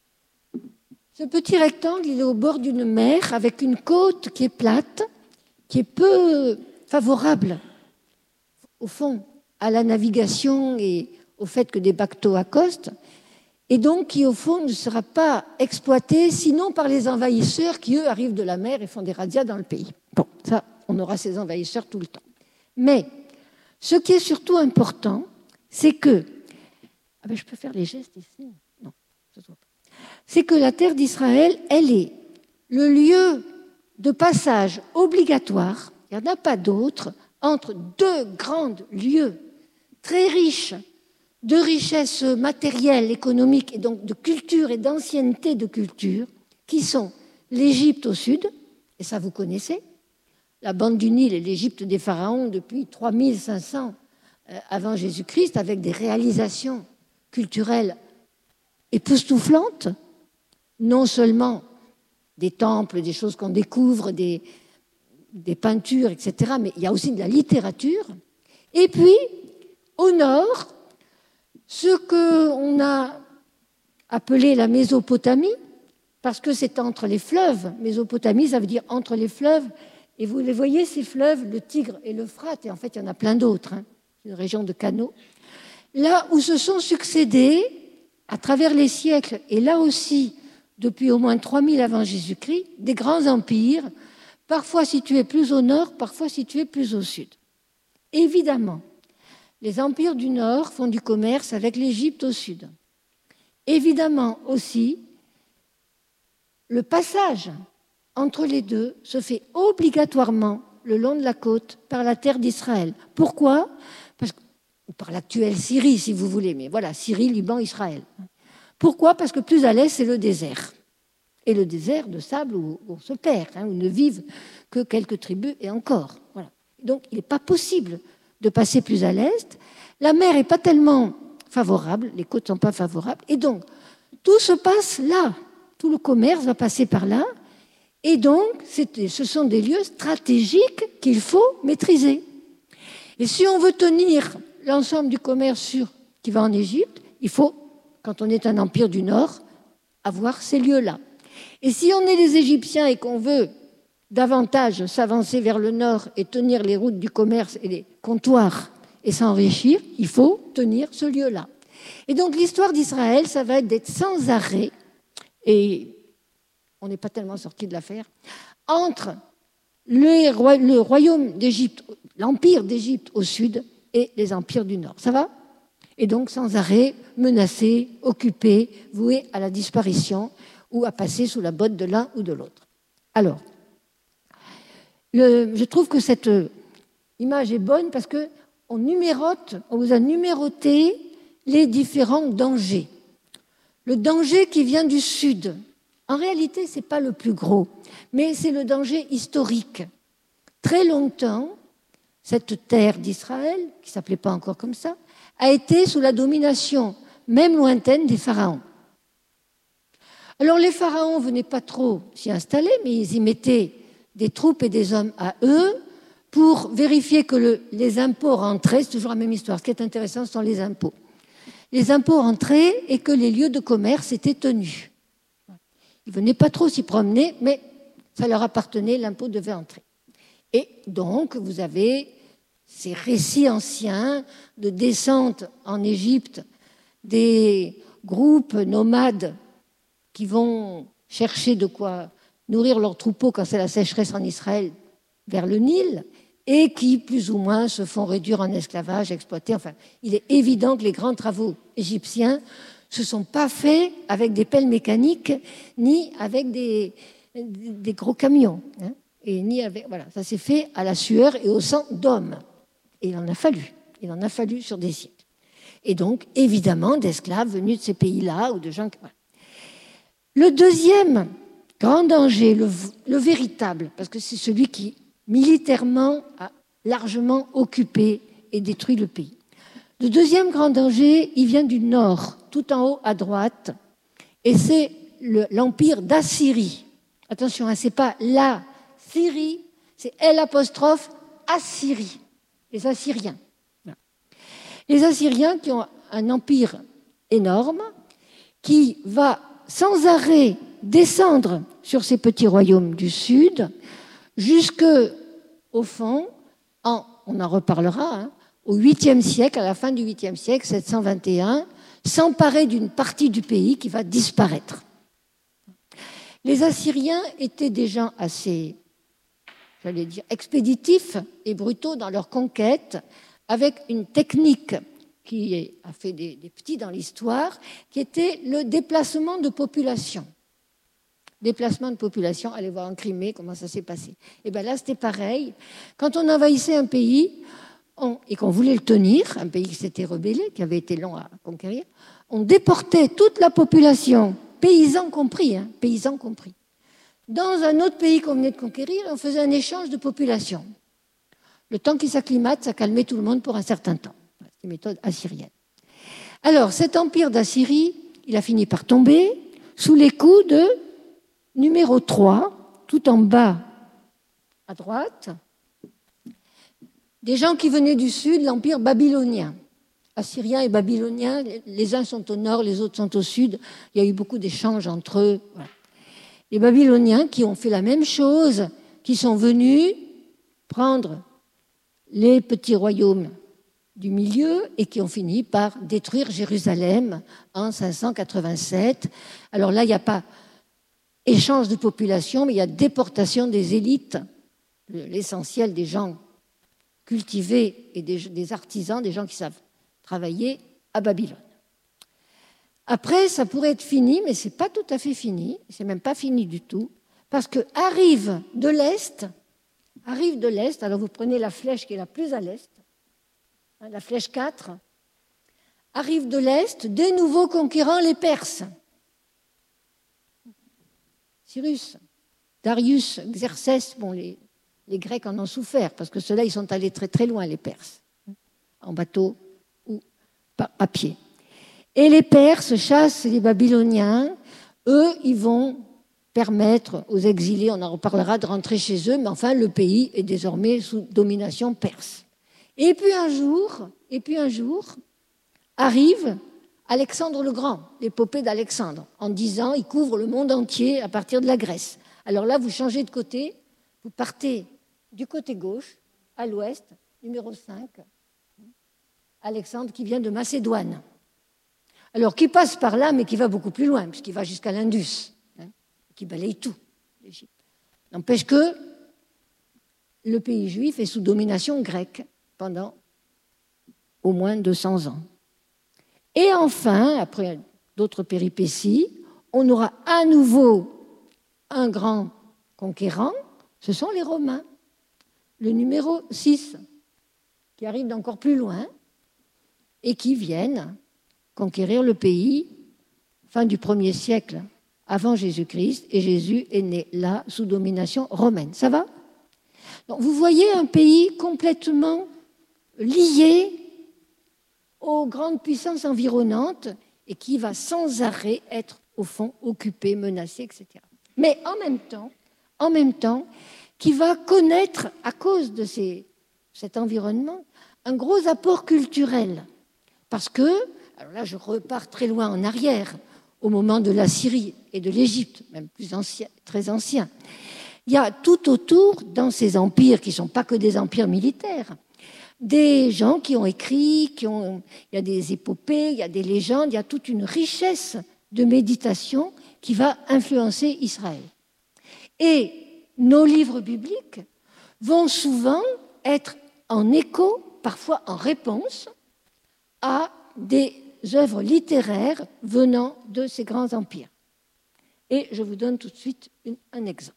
ce petit rectangle, il est au bord d'une mer avec une côte qui est plate, qui est peu favorable, au fond, à la navigation et au fait que des bateaux accostent, et donc qui, au fond, ne sera pas exploité, sinon par les envahisseurs qui, eux, arrivent de la mer et font des razzias dans le pays. Bon, ça, on aura ces envahisseurs tout le temps. Mais ce qui est surtout important, c'est que... Ah ben, je peux faire les gestes ici? Non, ça se voit pas. C'est que la terre d'Israël, elle est le lieu de passage obligatoire, il n'y en a pas d'autre, entre deux grands lieux très riches de richesses matérielles, économiques, et donc de culture et d'ancienneté de culture, qui sont l'Égypte au sud, et ça vous connaissez, la bande du Nil et l'Égypte des pharaons depuis trois mille cinq cents avant Jésus-Christ, avec des réalisations culturelles époustouflantes, non seulement des temples, des choses qu'on découvre, des, des peintures, et cetera, mais il y a aussi de la littérature. Et puis, au nord, ce qu'on a appelé la Mésopotamie, parce que c'est entre les fleuves, Mésopotamie, ça veut dire entre les fleuves, et vous les voyez, ces fleuves, le Tigre et l'Euphrate, et en fait, il y en a plein d'autres, hein, une région de canaux, là où se sont succédés à travers les siècles, et là aussi, depuis au moins trois mille avant Jésus-Christ, des grands empires, parfois situés plus au nord, parfois situés plus au sud. Évidemment, les empires du nord font du commerce avec l'Égypte au sud. Évidemment aussi, le passage entre les deux se fait obligatoirement le long de la côte par la terre d'Israël. Pourquoi ? Parce que, ou par l'actuelle Syrie, si vous voulez, mais voilà, Syrie, Liban, Israël. Pourquoi ? Parce que plus à l'est, c'est le désert. Et le désert de sable où on se perd, hein, où ne vivent que quelques tribus et encore. Voilà. Donc, il n'est pas possible de passer plus à l'est. La mer n'est pas tellement favorable, les côtes ne sont pas favorables. Et donc, tout se passe là. Tout le commerce va passer par là. Et donc, ce sont des lieux stratégiques qu'il faut maîtriser. Et si on veut tenir l'ensemble du commerce sur, qui va en Égypte, il faut, quand on est un empire du Nord, avoir ces lieux-là. Et si on est les Égyptiens et qu'on veut davantage s'avancer vers le nord et tenir les routes du commerce et les comptoirs et s'enrichir, il faut tenir ce lieu-là. Et donc l'histoire d'Israël, ça va être d'être sans arrêt, et on n'est pas tellement sorti de l'affaire, entre le, roi, le royaume d'Égypte, l'empire d'Égypte au sud et les empires du nord. Ça va ? Et donc sans arrêt, menacé, occupé, voué à la disparition, ou à passer sous la botte de l'un ou de l'autre. Alors, le, je trouve que cette image est bonne parce qu'on numérote, on vous a numéroté les différents dangers. Le danger qui vient du sud, en réalité, ce n'est pas le plus gros, mais c'est le danger historique. Très longtemps, cette terre d'Israël, qui ne s'appelait pas encore comme ça, a été sous la domination, même lointaine, des pharaons. Alors les pharaons ne venaient pas trop s'y installer, mais ils y mettaient des troupes et des hommes à eux pour vérifier que le, les impôts rentraient. C'est toujours la même histoire. Ce qui est intéressant, ce sont les impôts. Les impôts rentraient et que les lieux de commerce étaient tenus. Ils ne venaient pas trop s'y promener, mais ça leur appartenait, l'impôt devait entrer. Et donc, vous avez ces récits anciens de descente en Égypte des groupes nomades qui vont chercher de quoi nourrir leurs troupeaux quand c'est la sécheresse en Israël vers le Nil, et qui, plus ou moins, se font réduire en esclavage, exploiter. Enfin, il est évident que les grands travaux égyptiens ne se sont pas faits avec des pelles mécaniques, ni avec des, des gros camions. Hein, et ni avec, voilà, ça s'est fait à la sueur et au sang d'hommes. Et il en a fallu. Il en a fallu sur des siècles. Et donc, évidemment, d'esclaves venus de ces pays-là, ou de gens... Voilà. Le deuxième grand danger, le, le véritable, parce que c'est celui qui, militairement, a largement occupé et détruit le pays. Le deuxième grand danger, il vient du nord, tout en haut à droite, et c'est le, l'empire d'Assyrie. Attention, hein, ce n'est pas la Syrie, c'est L apostrophe Assyrie, les Assyriens. Voilà. Les Assyriens qui ont un empire énorme, qui va sans arrêt descendre sur ces petits royaumes du sud, jusqu'au fond, en, on en reparlera, hein, au huitième siècle, à la fin du huitième siècle, sept cent vingt et un, s'emparer d'une partie du pays qui va disparaître. Les Assyriens étaient des gens assez, j'allais dire, expéditifs et brutaux dans leur conquête, avec une technique qui a fait des, des petits dans l'histoire, qui était le déplacement de population. Déplacement de population, allez voir en Crimée comment ça s'est passé. Et bien là, c'était pareil. Quand on envahissait un pays on, et qu'on voulait le tenir, un pays qui s'était rebellé, qui avait été long à conquérir, on déportait toute la population, paysans compris, hein, paysans compris, dans un autre pays qu'on venait de conquérir, et on faisait un échange de population. Le temps qu'ils s'acclimatent, ça calmait tout le monde pour un certain temps. C'est une méthode assyrienne. Alors, cet empire d'Assyrie, il a fini par tomber sous les coups de numéro trois, tout en bas à droite, des gens qui venaient du sud, l'empire babylonien. Assyriens et babyloniens, les uns sont au nord, les autres sont au sud. Il y a eu beaucoup d'échanges entre eux. Voilà. Les Babyloniens qui ont fait la même chose, qui sont venus prendre les petits royaumes du milieu et qui ont fini par détruire Jérusalem en cinq cent quatre-vingt-sept. Alors là, il n'y a pas échange de population, mais il y a déportation des élites, l'essentiel des gens cultivés et des, des artisans, des gens qui savent travailler à Babylone. Après, ça pourrait être fini, mais ce n'est pas tout à fait fini, c'est même pas fini du tout, parce que arrive de l'Est, arrive de l'Est, alors vous prenez la flèche qui est la plus à l'Est, hein, la flèche quatre, arrive de l'Est des nouveaux conquérants, les Perses. Cyrus, Darius, Xerxès, bon, les, les Grecs en ont souffert, parce que ceux-là, ils sont allés très très loin, les Perses, en bateau ou à pied. Et les Perses chassent les Babyloniens. Eux, ils vont permettre aux exilés, on en reparlera, de rentrer chez eux, mais enfin, le pays est désormais sous domination perse. Et puis un jour, et puis un jour, arrive Alexandre le Grand, l'épopée d'Alexandre. En dix ans, il couvre le monde entier à partir de la Grèce. Alors là, vous changez de côté, vous partez du côté gauche, à l'ouest, numéro cinq, Alexandre qui vient de Macédoine. Alors, qui passe par là, mais qui va beaucoup plus loin, puisqu'il va jusqu'à l'Indus, hein, qui balaye tout, l'Égypte. N'empêche que le pays juif est sous domination grecque pendant au moins deux cents ans. Et enfin, après d'autres péripéties, on aura à nouveau un grand conquérant, ce sont les Romains, le numéro six, qui arrive d'encore plus loin et qui viennent conquérir le pays, fin du premier siècle avant Jésus-Christ, et Jésus est né là sous domination romaine. Ça va? Donc, vous voyez un pays complètement lié aux grandes puissances environnantes et qui va sans arrêt être, au fond, occupé, menacé, et cetera. Mais en même temps, en même temps, qui va connaître, à cause de ces, cet environnement, un gros apport culturel. Parce que, alors là, je repars très loin en arrière, au moment de la Syrie et de l'Égypte, même plus ancien, très ancien. Il y a tout autour, dans ces empires, qui ne sont pas que des empires militaires, des gens qui ont écrit, qui ont, il y a des épopées, il y a des légendes, il y a toute une richesse de méditation qui va influencer Israël. Et nos livres bibliques vont souvent être en écho, parfois en réponse, à des œuvres littéraires venant de ces grands empires. Et je vous donne tout de suite une, un exemple.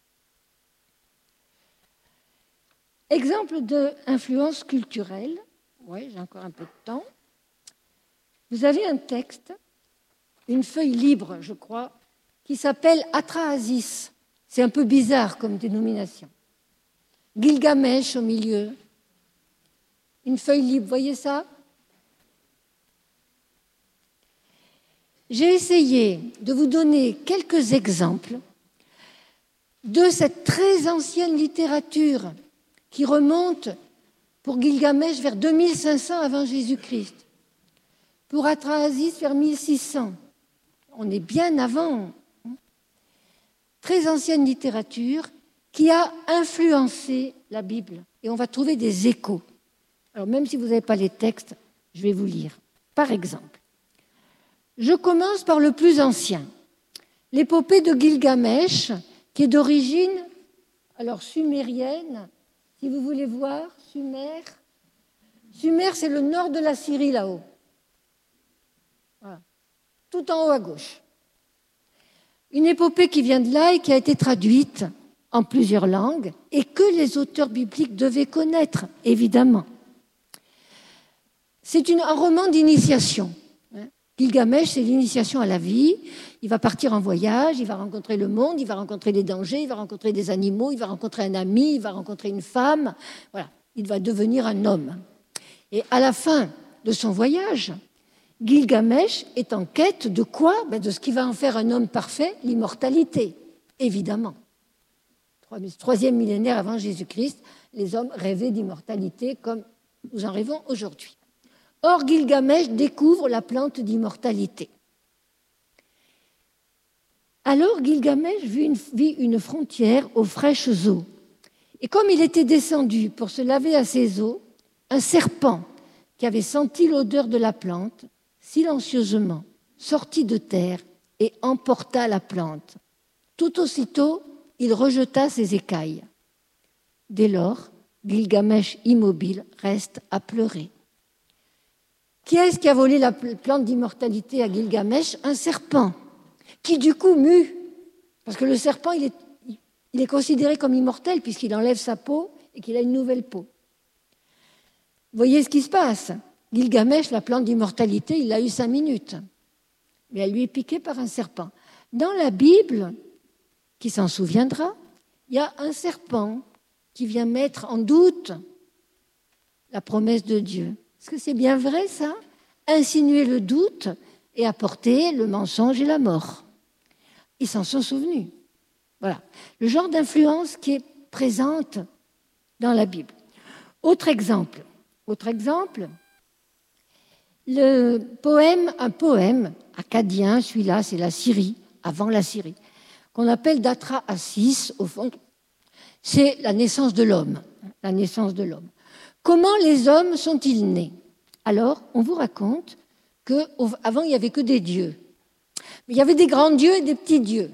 Exemple d'influence culturelle. Oui, j'ai encore un peu de temps. Vous avez un texte, une feuille libre, je crois, qui s'appelle Atrahasis. C'est un peu bizarre comme dénomination. Gilgamesh au milieu. Une feuille libre, voyez ça? J'ai essayé de vous donner quelques exemples de cette très ancienne littérature qui remonte pour Gilgamesh vers deux mille cinq cents avant Jésus-Christ, pour Atrahasis vers mille six cents. On est bien avant. Très ancienne littérature qui a influencé la Bible. Et on va trouver des échos. Alors même si vous n'avez pas les textes, je vais vous lire. Par exemple, je commence par le plus ancien, l'épopée de Gilgamesh, qui est d'origine alors sumérienne. Si vous voulez voir, Sumer. Sumer, c'est le nord de la Syrie, là-haut. Voilà. Tout en haut à gauche. Une épopée qui vient de là et qui a été traduite en plusieurs langues et que les auteurs bibliques devaient connaître, évidemment. C'est une, un roman d'initiation. Gilgamesh, c'est l'initiation à la vie. Il va partir en voyage, il va rencontrer le monde, il va rencontrer des dangers, il va rencontrer des animaux, il va rencontrer un ami, il va rencontrer une femme. Voilà, il va devenir un homme. Et à la fin de son voyage, Gilgamesh est en quête de quoi? Ben de ce qui va en faire un homme parfait, l'immortalité, évidemment. Troisième millénaire avant Jésus-Christ, les hommes rêvaient d'immortalité comme nous en rêvons aujourd'hui. Or, Gilgamesh découvre la plante d'immortalité. Alors, Gilgamesh vit une, vit une frontière aux fraîches eaux. Et comme il était descendu pour se laver à ces eaux, un serpent qui avait senti l'odeur de la plante, silencieusement sortit de terre et emporta la plante. Tout aussitôt, il rejeta ses écailles. Dès lors, Gilgamesh, immobile, reste à pleurer. Qui est-ce qui a volé la plante d'immortalité à Gilgamesh? Un serpent, qui du coup mue. Parce que le serpent, il est, il est considéré comme immortel puisqu'il enlève sa peau et qu'il a une nouvelle peau. Vous voyez ce qui se passe. Gilgamesh, la plante d'immortalité, il l'a eu cinq minutes. Mais elle lui est piquée par un serpent. Dans la Bible, qui s'en souviendra, il y a un serpent qui vient mettre en doute la promesse de Dieu. Est-ce que c'est bien vrai, ça? Insinuer le doute et apporter le mensonge et la mort. Ils s'en sont souvenus. Voilà. Le genre d'influence qui est présente dans la Bible. Autre exemple. Autre exemple. Le poème, un poème akkadien, celui-là, c'est la Syrie, avant la Syrie, qu'on appelle Datra Assis, au fond, c'est la naissance de l'homme. La naissance de l'homme. Comment les hommes sont-ils nés? Alors, on vous raconte qu'avant, il n'y avait que des dieux. Mais il y avait des grands dieux et des petits dieux.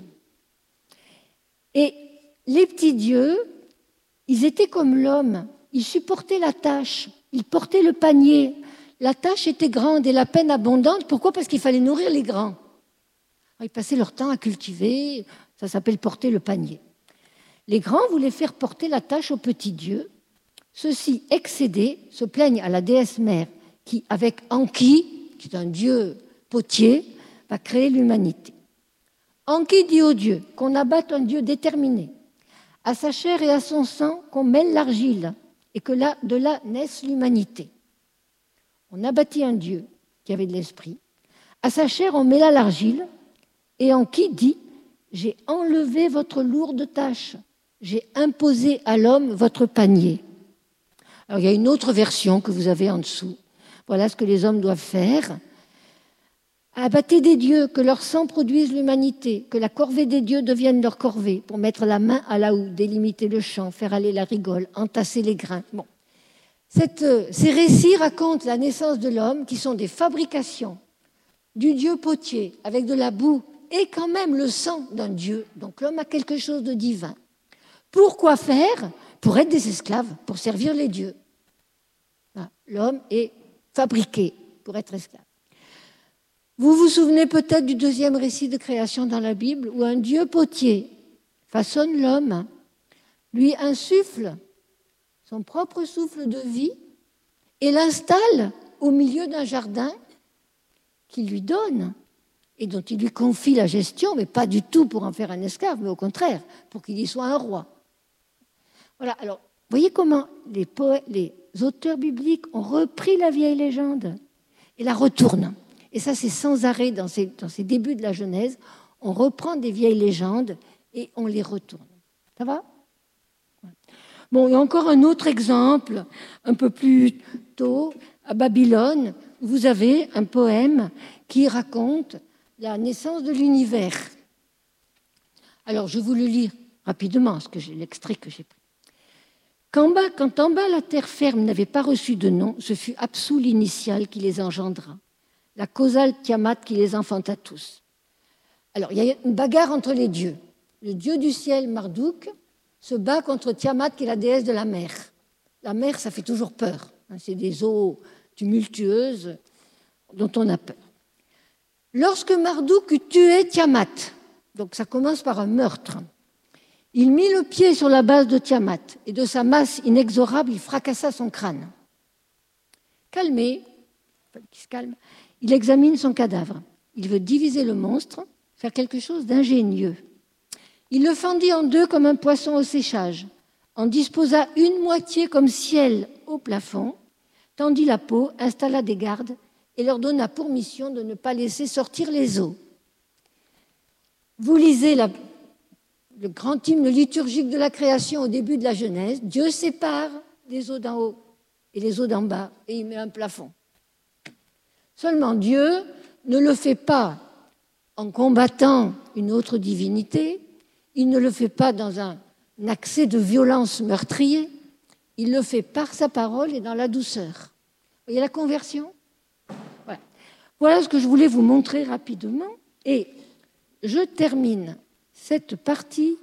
Et les petits dieux, ils étaient comme l'homme. Ils supportaient la tâche. Ils portaient le panier. La tâche était grande et la peine abondante. Pourquoi? Parce qu'il fallait nourrir les grands. Alors, ils passaient leur temps à cultiver. Ça s'appelle porter le panier. Les grands voulaient faire porter la tâche aux petits dieux. Ceux-ci, excédés, se plaignent à la déesse mère qui, avec Enki, qui est un dieu potier, va créer l'humanité. Enki dit aux dieux qu'on abatte un dieu déterminé, à sa chair et à son sang qu'on mêle l'argile, et que là, de là naisse l'humanité. On abattit un dieu qui avait de l'esprit, à sa chair on mêla l'argile, et Enki dit « J'ai enlevé votre lourde tâche, j'ai imposé à l'homme votre panier. » Alors, il y a une autre version que vous avez en dessous. Voilà ce que les hommes doivent faire. Abattez des dieux, que leur sang produise l'humanité, que la corvée des dieux devienne leur corvée, pour mettre la main à la houe, délimiter le champ, faire aller la rigole, entasser les grains. Bon. Cette, euh, ces récits racontent la naissance de l'homme, qui sont des fabrications du dieu potier, avec de la boue, et quand même le sang d'un dieu. Donc l'homme a quelque chose de divin. Pourquoi faire? Pour être des esclaves, pour servir les dieux. L'homme est fabriqué pour être esclave. Vous vous souvenez peut-être du deuxième récit de création dans la Bible où un dieu potier façonne l'homme, lui insuffle son propre souffle de vie et l'installe au milieu d'un jardin qu'il lui donne et dont il lui confie la gestion, mais pas du tout pour en faire un esclave, mais au contraire, pour qu'il y soit un roi. Voilà, alors, vous voyez comment les, poètes, les auteurs bibliques ont repris la vieille légende et la retournent. Et ça, c'est sans arrêt dans ces, dans ces débuts de la Genèse. On reprend des vieilles légendes et on les retourne. Ça va? Bon, il y a encore un autre exemple, un peu plus tôt, à Babylone, où vous avez un poème qui raconte la naissance de l'univers. Alors, je vous le lis rapidement, ce que j'ai, l'extrait que j'ai pris. Quand, bas, quand en bas la terre ferme n'avait pas reçu de nom, ce fut Apsu l'initiale qui les engendra, la causale Tiamat qui les enfanta tous. Alors, il y a une bagarre entre les dieux. Le dieu du ciel, Marduk, se bat contre Tiamat qui est la déesse de la mer. La mer, ça fait toujours peur. C'est des eaux tumultueuses dont on a peur. Lorsque Marduk eut tué Tiamat, donc ça commence par un meurtre, il mit le pied sur la base de Tiamat et de sa masse inexorable, il fracassa son crâne. Calmé, il se calme, il examine son cadavre. Il veut diviser le monstre, faire quelque chose d'ingénieux. Il le fendit en deux comme un poisson au séchage, en disposa une moitié comme ciel au plafond, tendit la peau, installa des gardes et leur donna pour mission de ne pas laisser sortir les eaux. Vous lisez la le grand hymne liturgique de la création au début de la Genèse, Dieu sépare les eaux d'en haut et les eaux d'en bas et il met un plafond. Seulement Dieu ne le fait pas en combattant une autre divinité, il ne le fait pas dans un accès de violence meurtrier, il le fait par sa parole et dans la douceur. voyez la conversion? Voilà. Voilà ce que je voulais vous montrer rapidement. Et je termine cette partie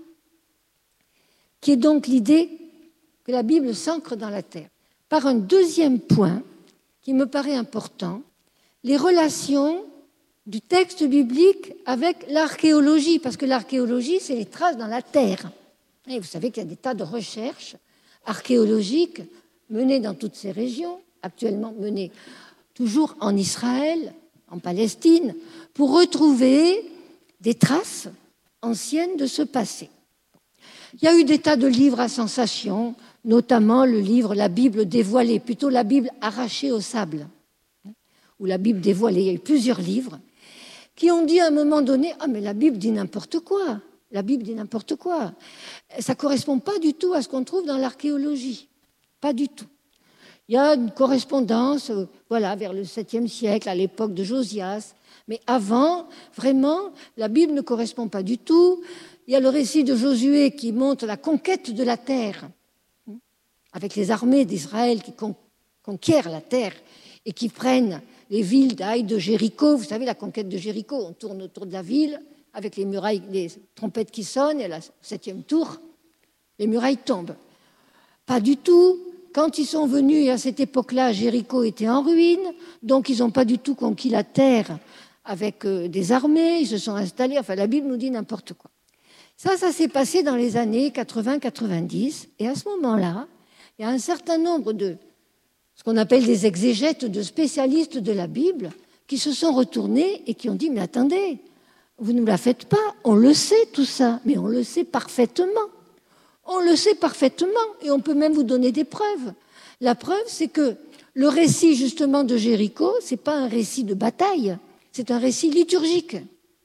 qui est donc l'idée que la Bible s'ancre dans la terre par un deuxième point qui me paraît important, les relations du texte biblique avec l'archéologie, parce que l'archéologie, c'est les traces dans la terre. Et vous savez qu'il y a des tas de recherches archéologiques menées dans toutes ces régions, actuellement menées toujours en Israël, en Palestine, pour retrouver des traces anciennes de ce passé. Il y a eu des tas de livres à sensation, notamment le livre La Bible dévoilée, plutôt la Bible arrachée au sable, ou la Bible dévoilée. Il y a eu plusieurs livres qui ont dit à un moment donné « Ah, mais la Bible dit n'importe quoi, la Bible dit n'importe quoi. » Ça ne correspond pas du tout à ce qu'on trouve dans l'archéologie, pas du tout. Il y a une correspondance voilà, vers le septième siècle, à l'époque de Josias, mais avant, vraiment, la Bible ne correspond pas du tout. Il y a le récit de Josué qui montre la conquête de la terre, avec les armées d'Israël qui conquièrent la terre et qui prennent les villes d'Aï, de Jéricho. Vous savez, la conquête de Jéricho, on tourne autour de la ville avec les murailles, les trompettes qui sonnent, et à la septième tour, les murailles tombent. Pas du tout. Quand ils sont venus, à cette époque-là, Jéricho était en ruine, donc ils n'ont pas du tout conquis la terre avec des armées, ils se sont installés. Enfin, la Bible nous dit n'importe quoi. Ça, ça s'est passé dans les années quatre-vingts quatre-vingt-dix, et à ce moment-là, il y a un certain nombre de ce qu'on appelle des exégètes, de spécialistes de la Bible, qui se sont retournés et qui ont dit « Mais attendez, vous ne nous la faites pas, on le sait tout ça, mais on le sait parfaitement. On le sait parfaitement et on peut même vous donner des preuves. La preuve, c'est que le récit justement de Jéricho, ce n'est pas un récit de bataille, c'est un récit liturgique.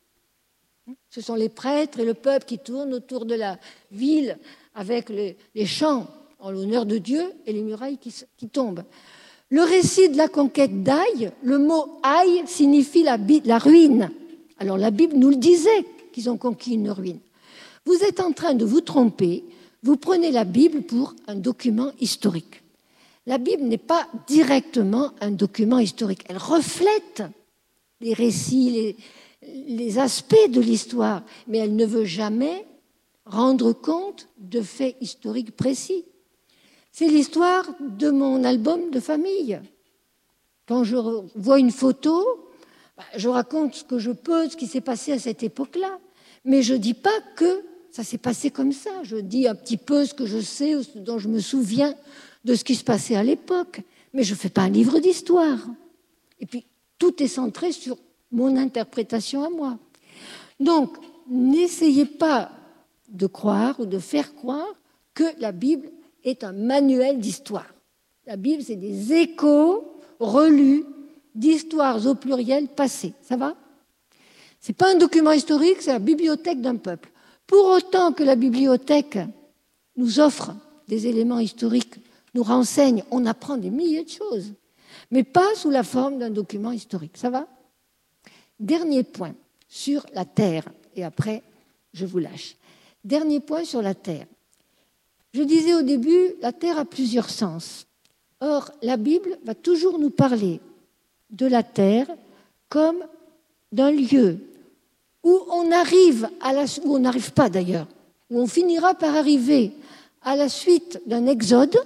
Ce sont les prêtres et le peuple qui tournent autour de la ville avec les, les chants en l'honneur de Dieu et les murailles qui, qui tombent. Le récit de la conquête d'Aï, le mot Aï signifie la, la ruine. Alors la Bible nous le disait qu'ils ont conquis une ruine. Vous êtes en train de vous tromper, vous prenez la Bible pour un document historique. La Bible n'est pas directement un document historique, elle reflète les récits, les, les aspects de l'histoire, mais elle ne veut jamais rendre compte de faits historiques précis. C'est l'histoire de mon album de famille. Quand je vois une photo, je raconte ce que je peux, ce qui s'est passé à cette époque-là. Mais je ne dis pas que ça s'est passé comme ça. Je dis un petit peu ce que je sais, ce dont je me souviens de ce qui se passait à l'époque. Mais je ne fais pas un livre d'histoire. Et puis, tout est centré sur mon interprétation à moi. Donc, n'essayez pas de croire ou de faire croire que la Bible est un manuel d'histoire. La Bible, c'est des échos relus d'histoires au pluriel passées. Ça va ? Ce n'est pas un document historique, c'est la bibliothèque d'un peuple. Pour autant que la bibliothèque nous offre des éléments historiques, nous renseigne, on apprend des milliers de choses, mais pas sous la forme d'un document historique. Ça va ? Dernier point sur la terre, et après, je vous lâche. Dernier point sur la terre. Je disais au début, la terre a plusieurs sens. Or, la Bible va toujours nous parler de la terre comme d'un lieu où on arrive, à la, où on n'arrive pas d'ailleurs, où on finira par arriver à la suite d'un exode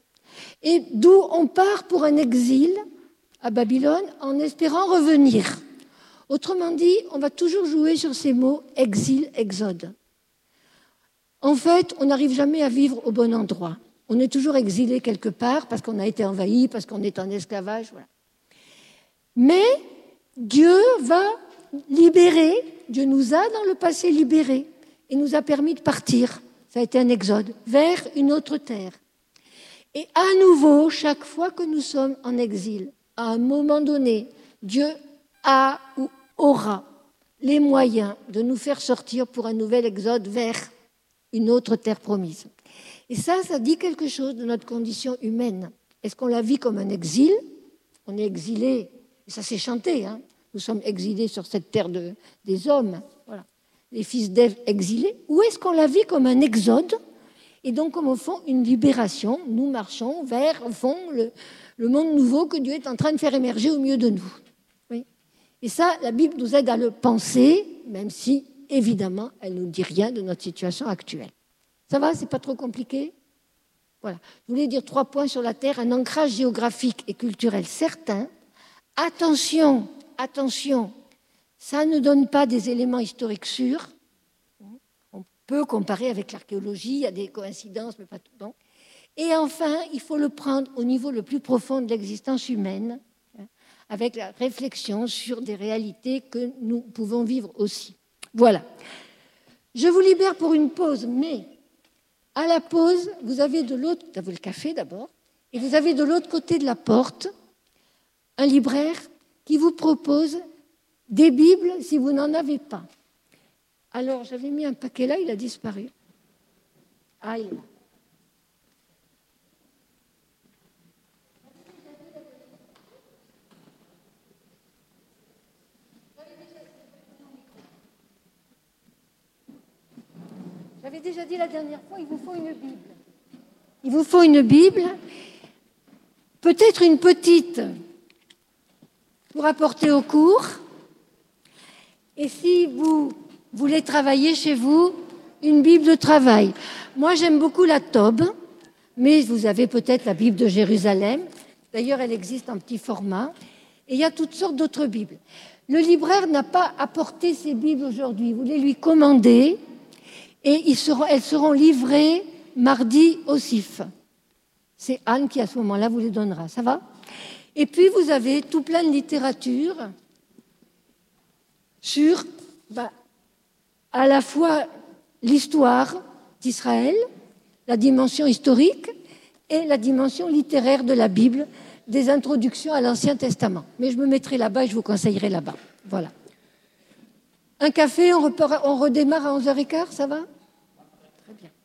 et d'où on part pour un exil à Babylone en espérant revenir. Autrement dit, on va toujours jouer sur ces mots exil, exode. En fait, on n'arrive jamais à vivre au bon endroit. On est toujours exilé quelque part parce qu'on a été envahi, parce qu'on est en esclavage. Voilà. Mais Dieu va libérer, Dieu nous a dans le passé libérés et nous a permis de partir. Ça a été un exode vers une autre terre. Et à nouveau, chaque fois que nous sommes en exil, à un moment donné, Dieu a ou aura les moyens de nous faire sortir pour un nouvel exode vers une autre terre promise. Et ça, ça dit quelque chose de notre condition humaine. Est-ce qu'on la vit comme un exil ? On est exilé, et ça s'est chanté, hein. Nous sommes exilés sur cette terre de, des hommes, voilà. Les fils d'Ève exilés. Ou est-ce qu'on la vit comme un exode ? Et donc, comme au fond, une libération. Nous marchons vers, au fond, le, le monde nouveau que Dieu est en train de faire émerger au milieu de nous. Oui. Et ça, la Bible nous aide à le penser, même si, évidemment, elle ne nous dit rien de notre situation actuelle. Ça va, c'est pas trop compliqué? Voilà. Je voulais dire trois points sur la Terre, un ancrage géographique et culturel certain. Attention, attention, ça ne donne pas des éléments historiques sûrs. On peut comparer avec l'archéologie, il y a des coïncidences, mais pas tout. Bon. Et enfin, il faut le prendre au niveau le plus profond de l'existence humaine, hein, avec la réflexion sur des réalités que nous pouvons vivre aussi. Voilà. Je vous libère pour une pause, mais à la pause, vous avez de l'autre, vous avez le café d'abord, et vous avez de l'autre côté de la porte un libraire qui vous propose des Bibles si vous n'en avez pas. Alors, j'avais mis un paquet là, il a disparu. Ah, il est là. J'avais déjà dit la dernière fois, il vous faut une Bible. Il vous faut une Bible, peut-être une petite pour apporter au cours. Et si vous voulez travailler chez vous, une Bible de travail. Moi, j'aime beaucoup la Tobe, mais vous avez peut-être la Bible de Jérusalem. D'ailleurs, elle existe en petit format. Et il y a toutes sortes d'autres Bibles. Le libraire n'a pas apporté ces Bibles aujourd'hui. Vous les lui commander et ils seront, elles seront livrées mardi au C I F. C'est Anne qui, à ce moment-là, vous les donnera. Ça va? Et puis, vous avez tout plein de littérature sur bah, à la fois l'histoire d'Israël, la dimension historique et la dimension littéraire de la Bible, des introductions à l'Ancien Testament. Mais je me mettrai là-bas et je vous conseillerai là-bas. Voilà. Un café, on, repart, on redémarre à onze heures quinze, ça va? Très bien.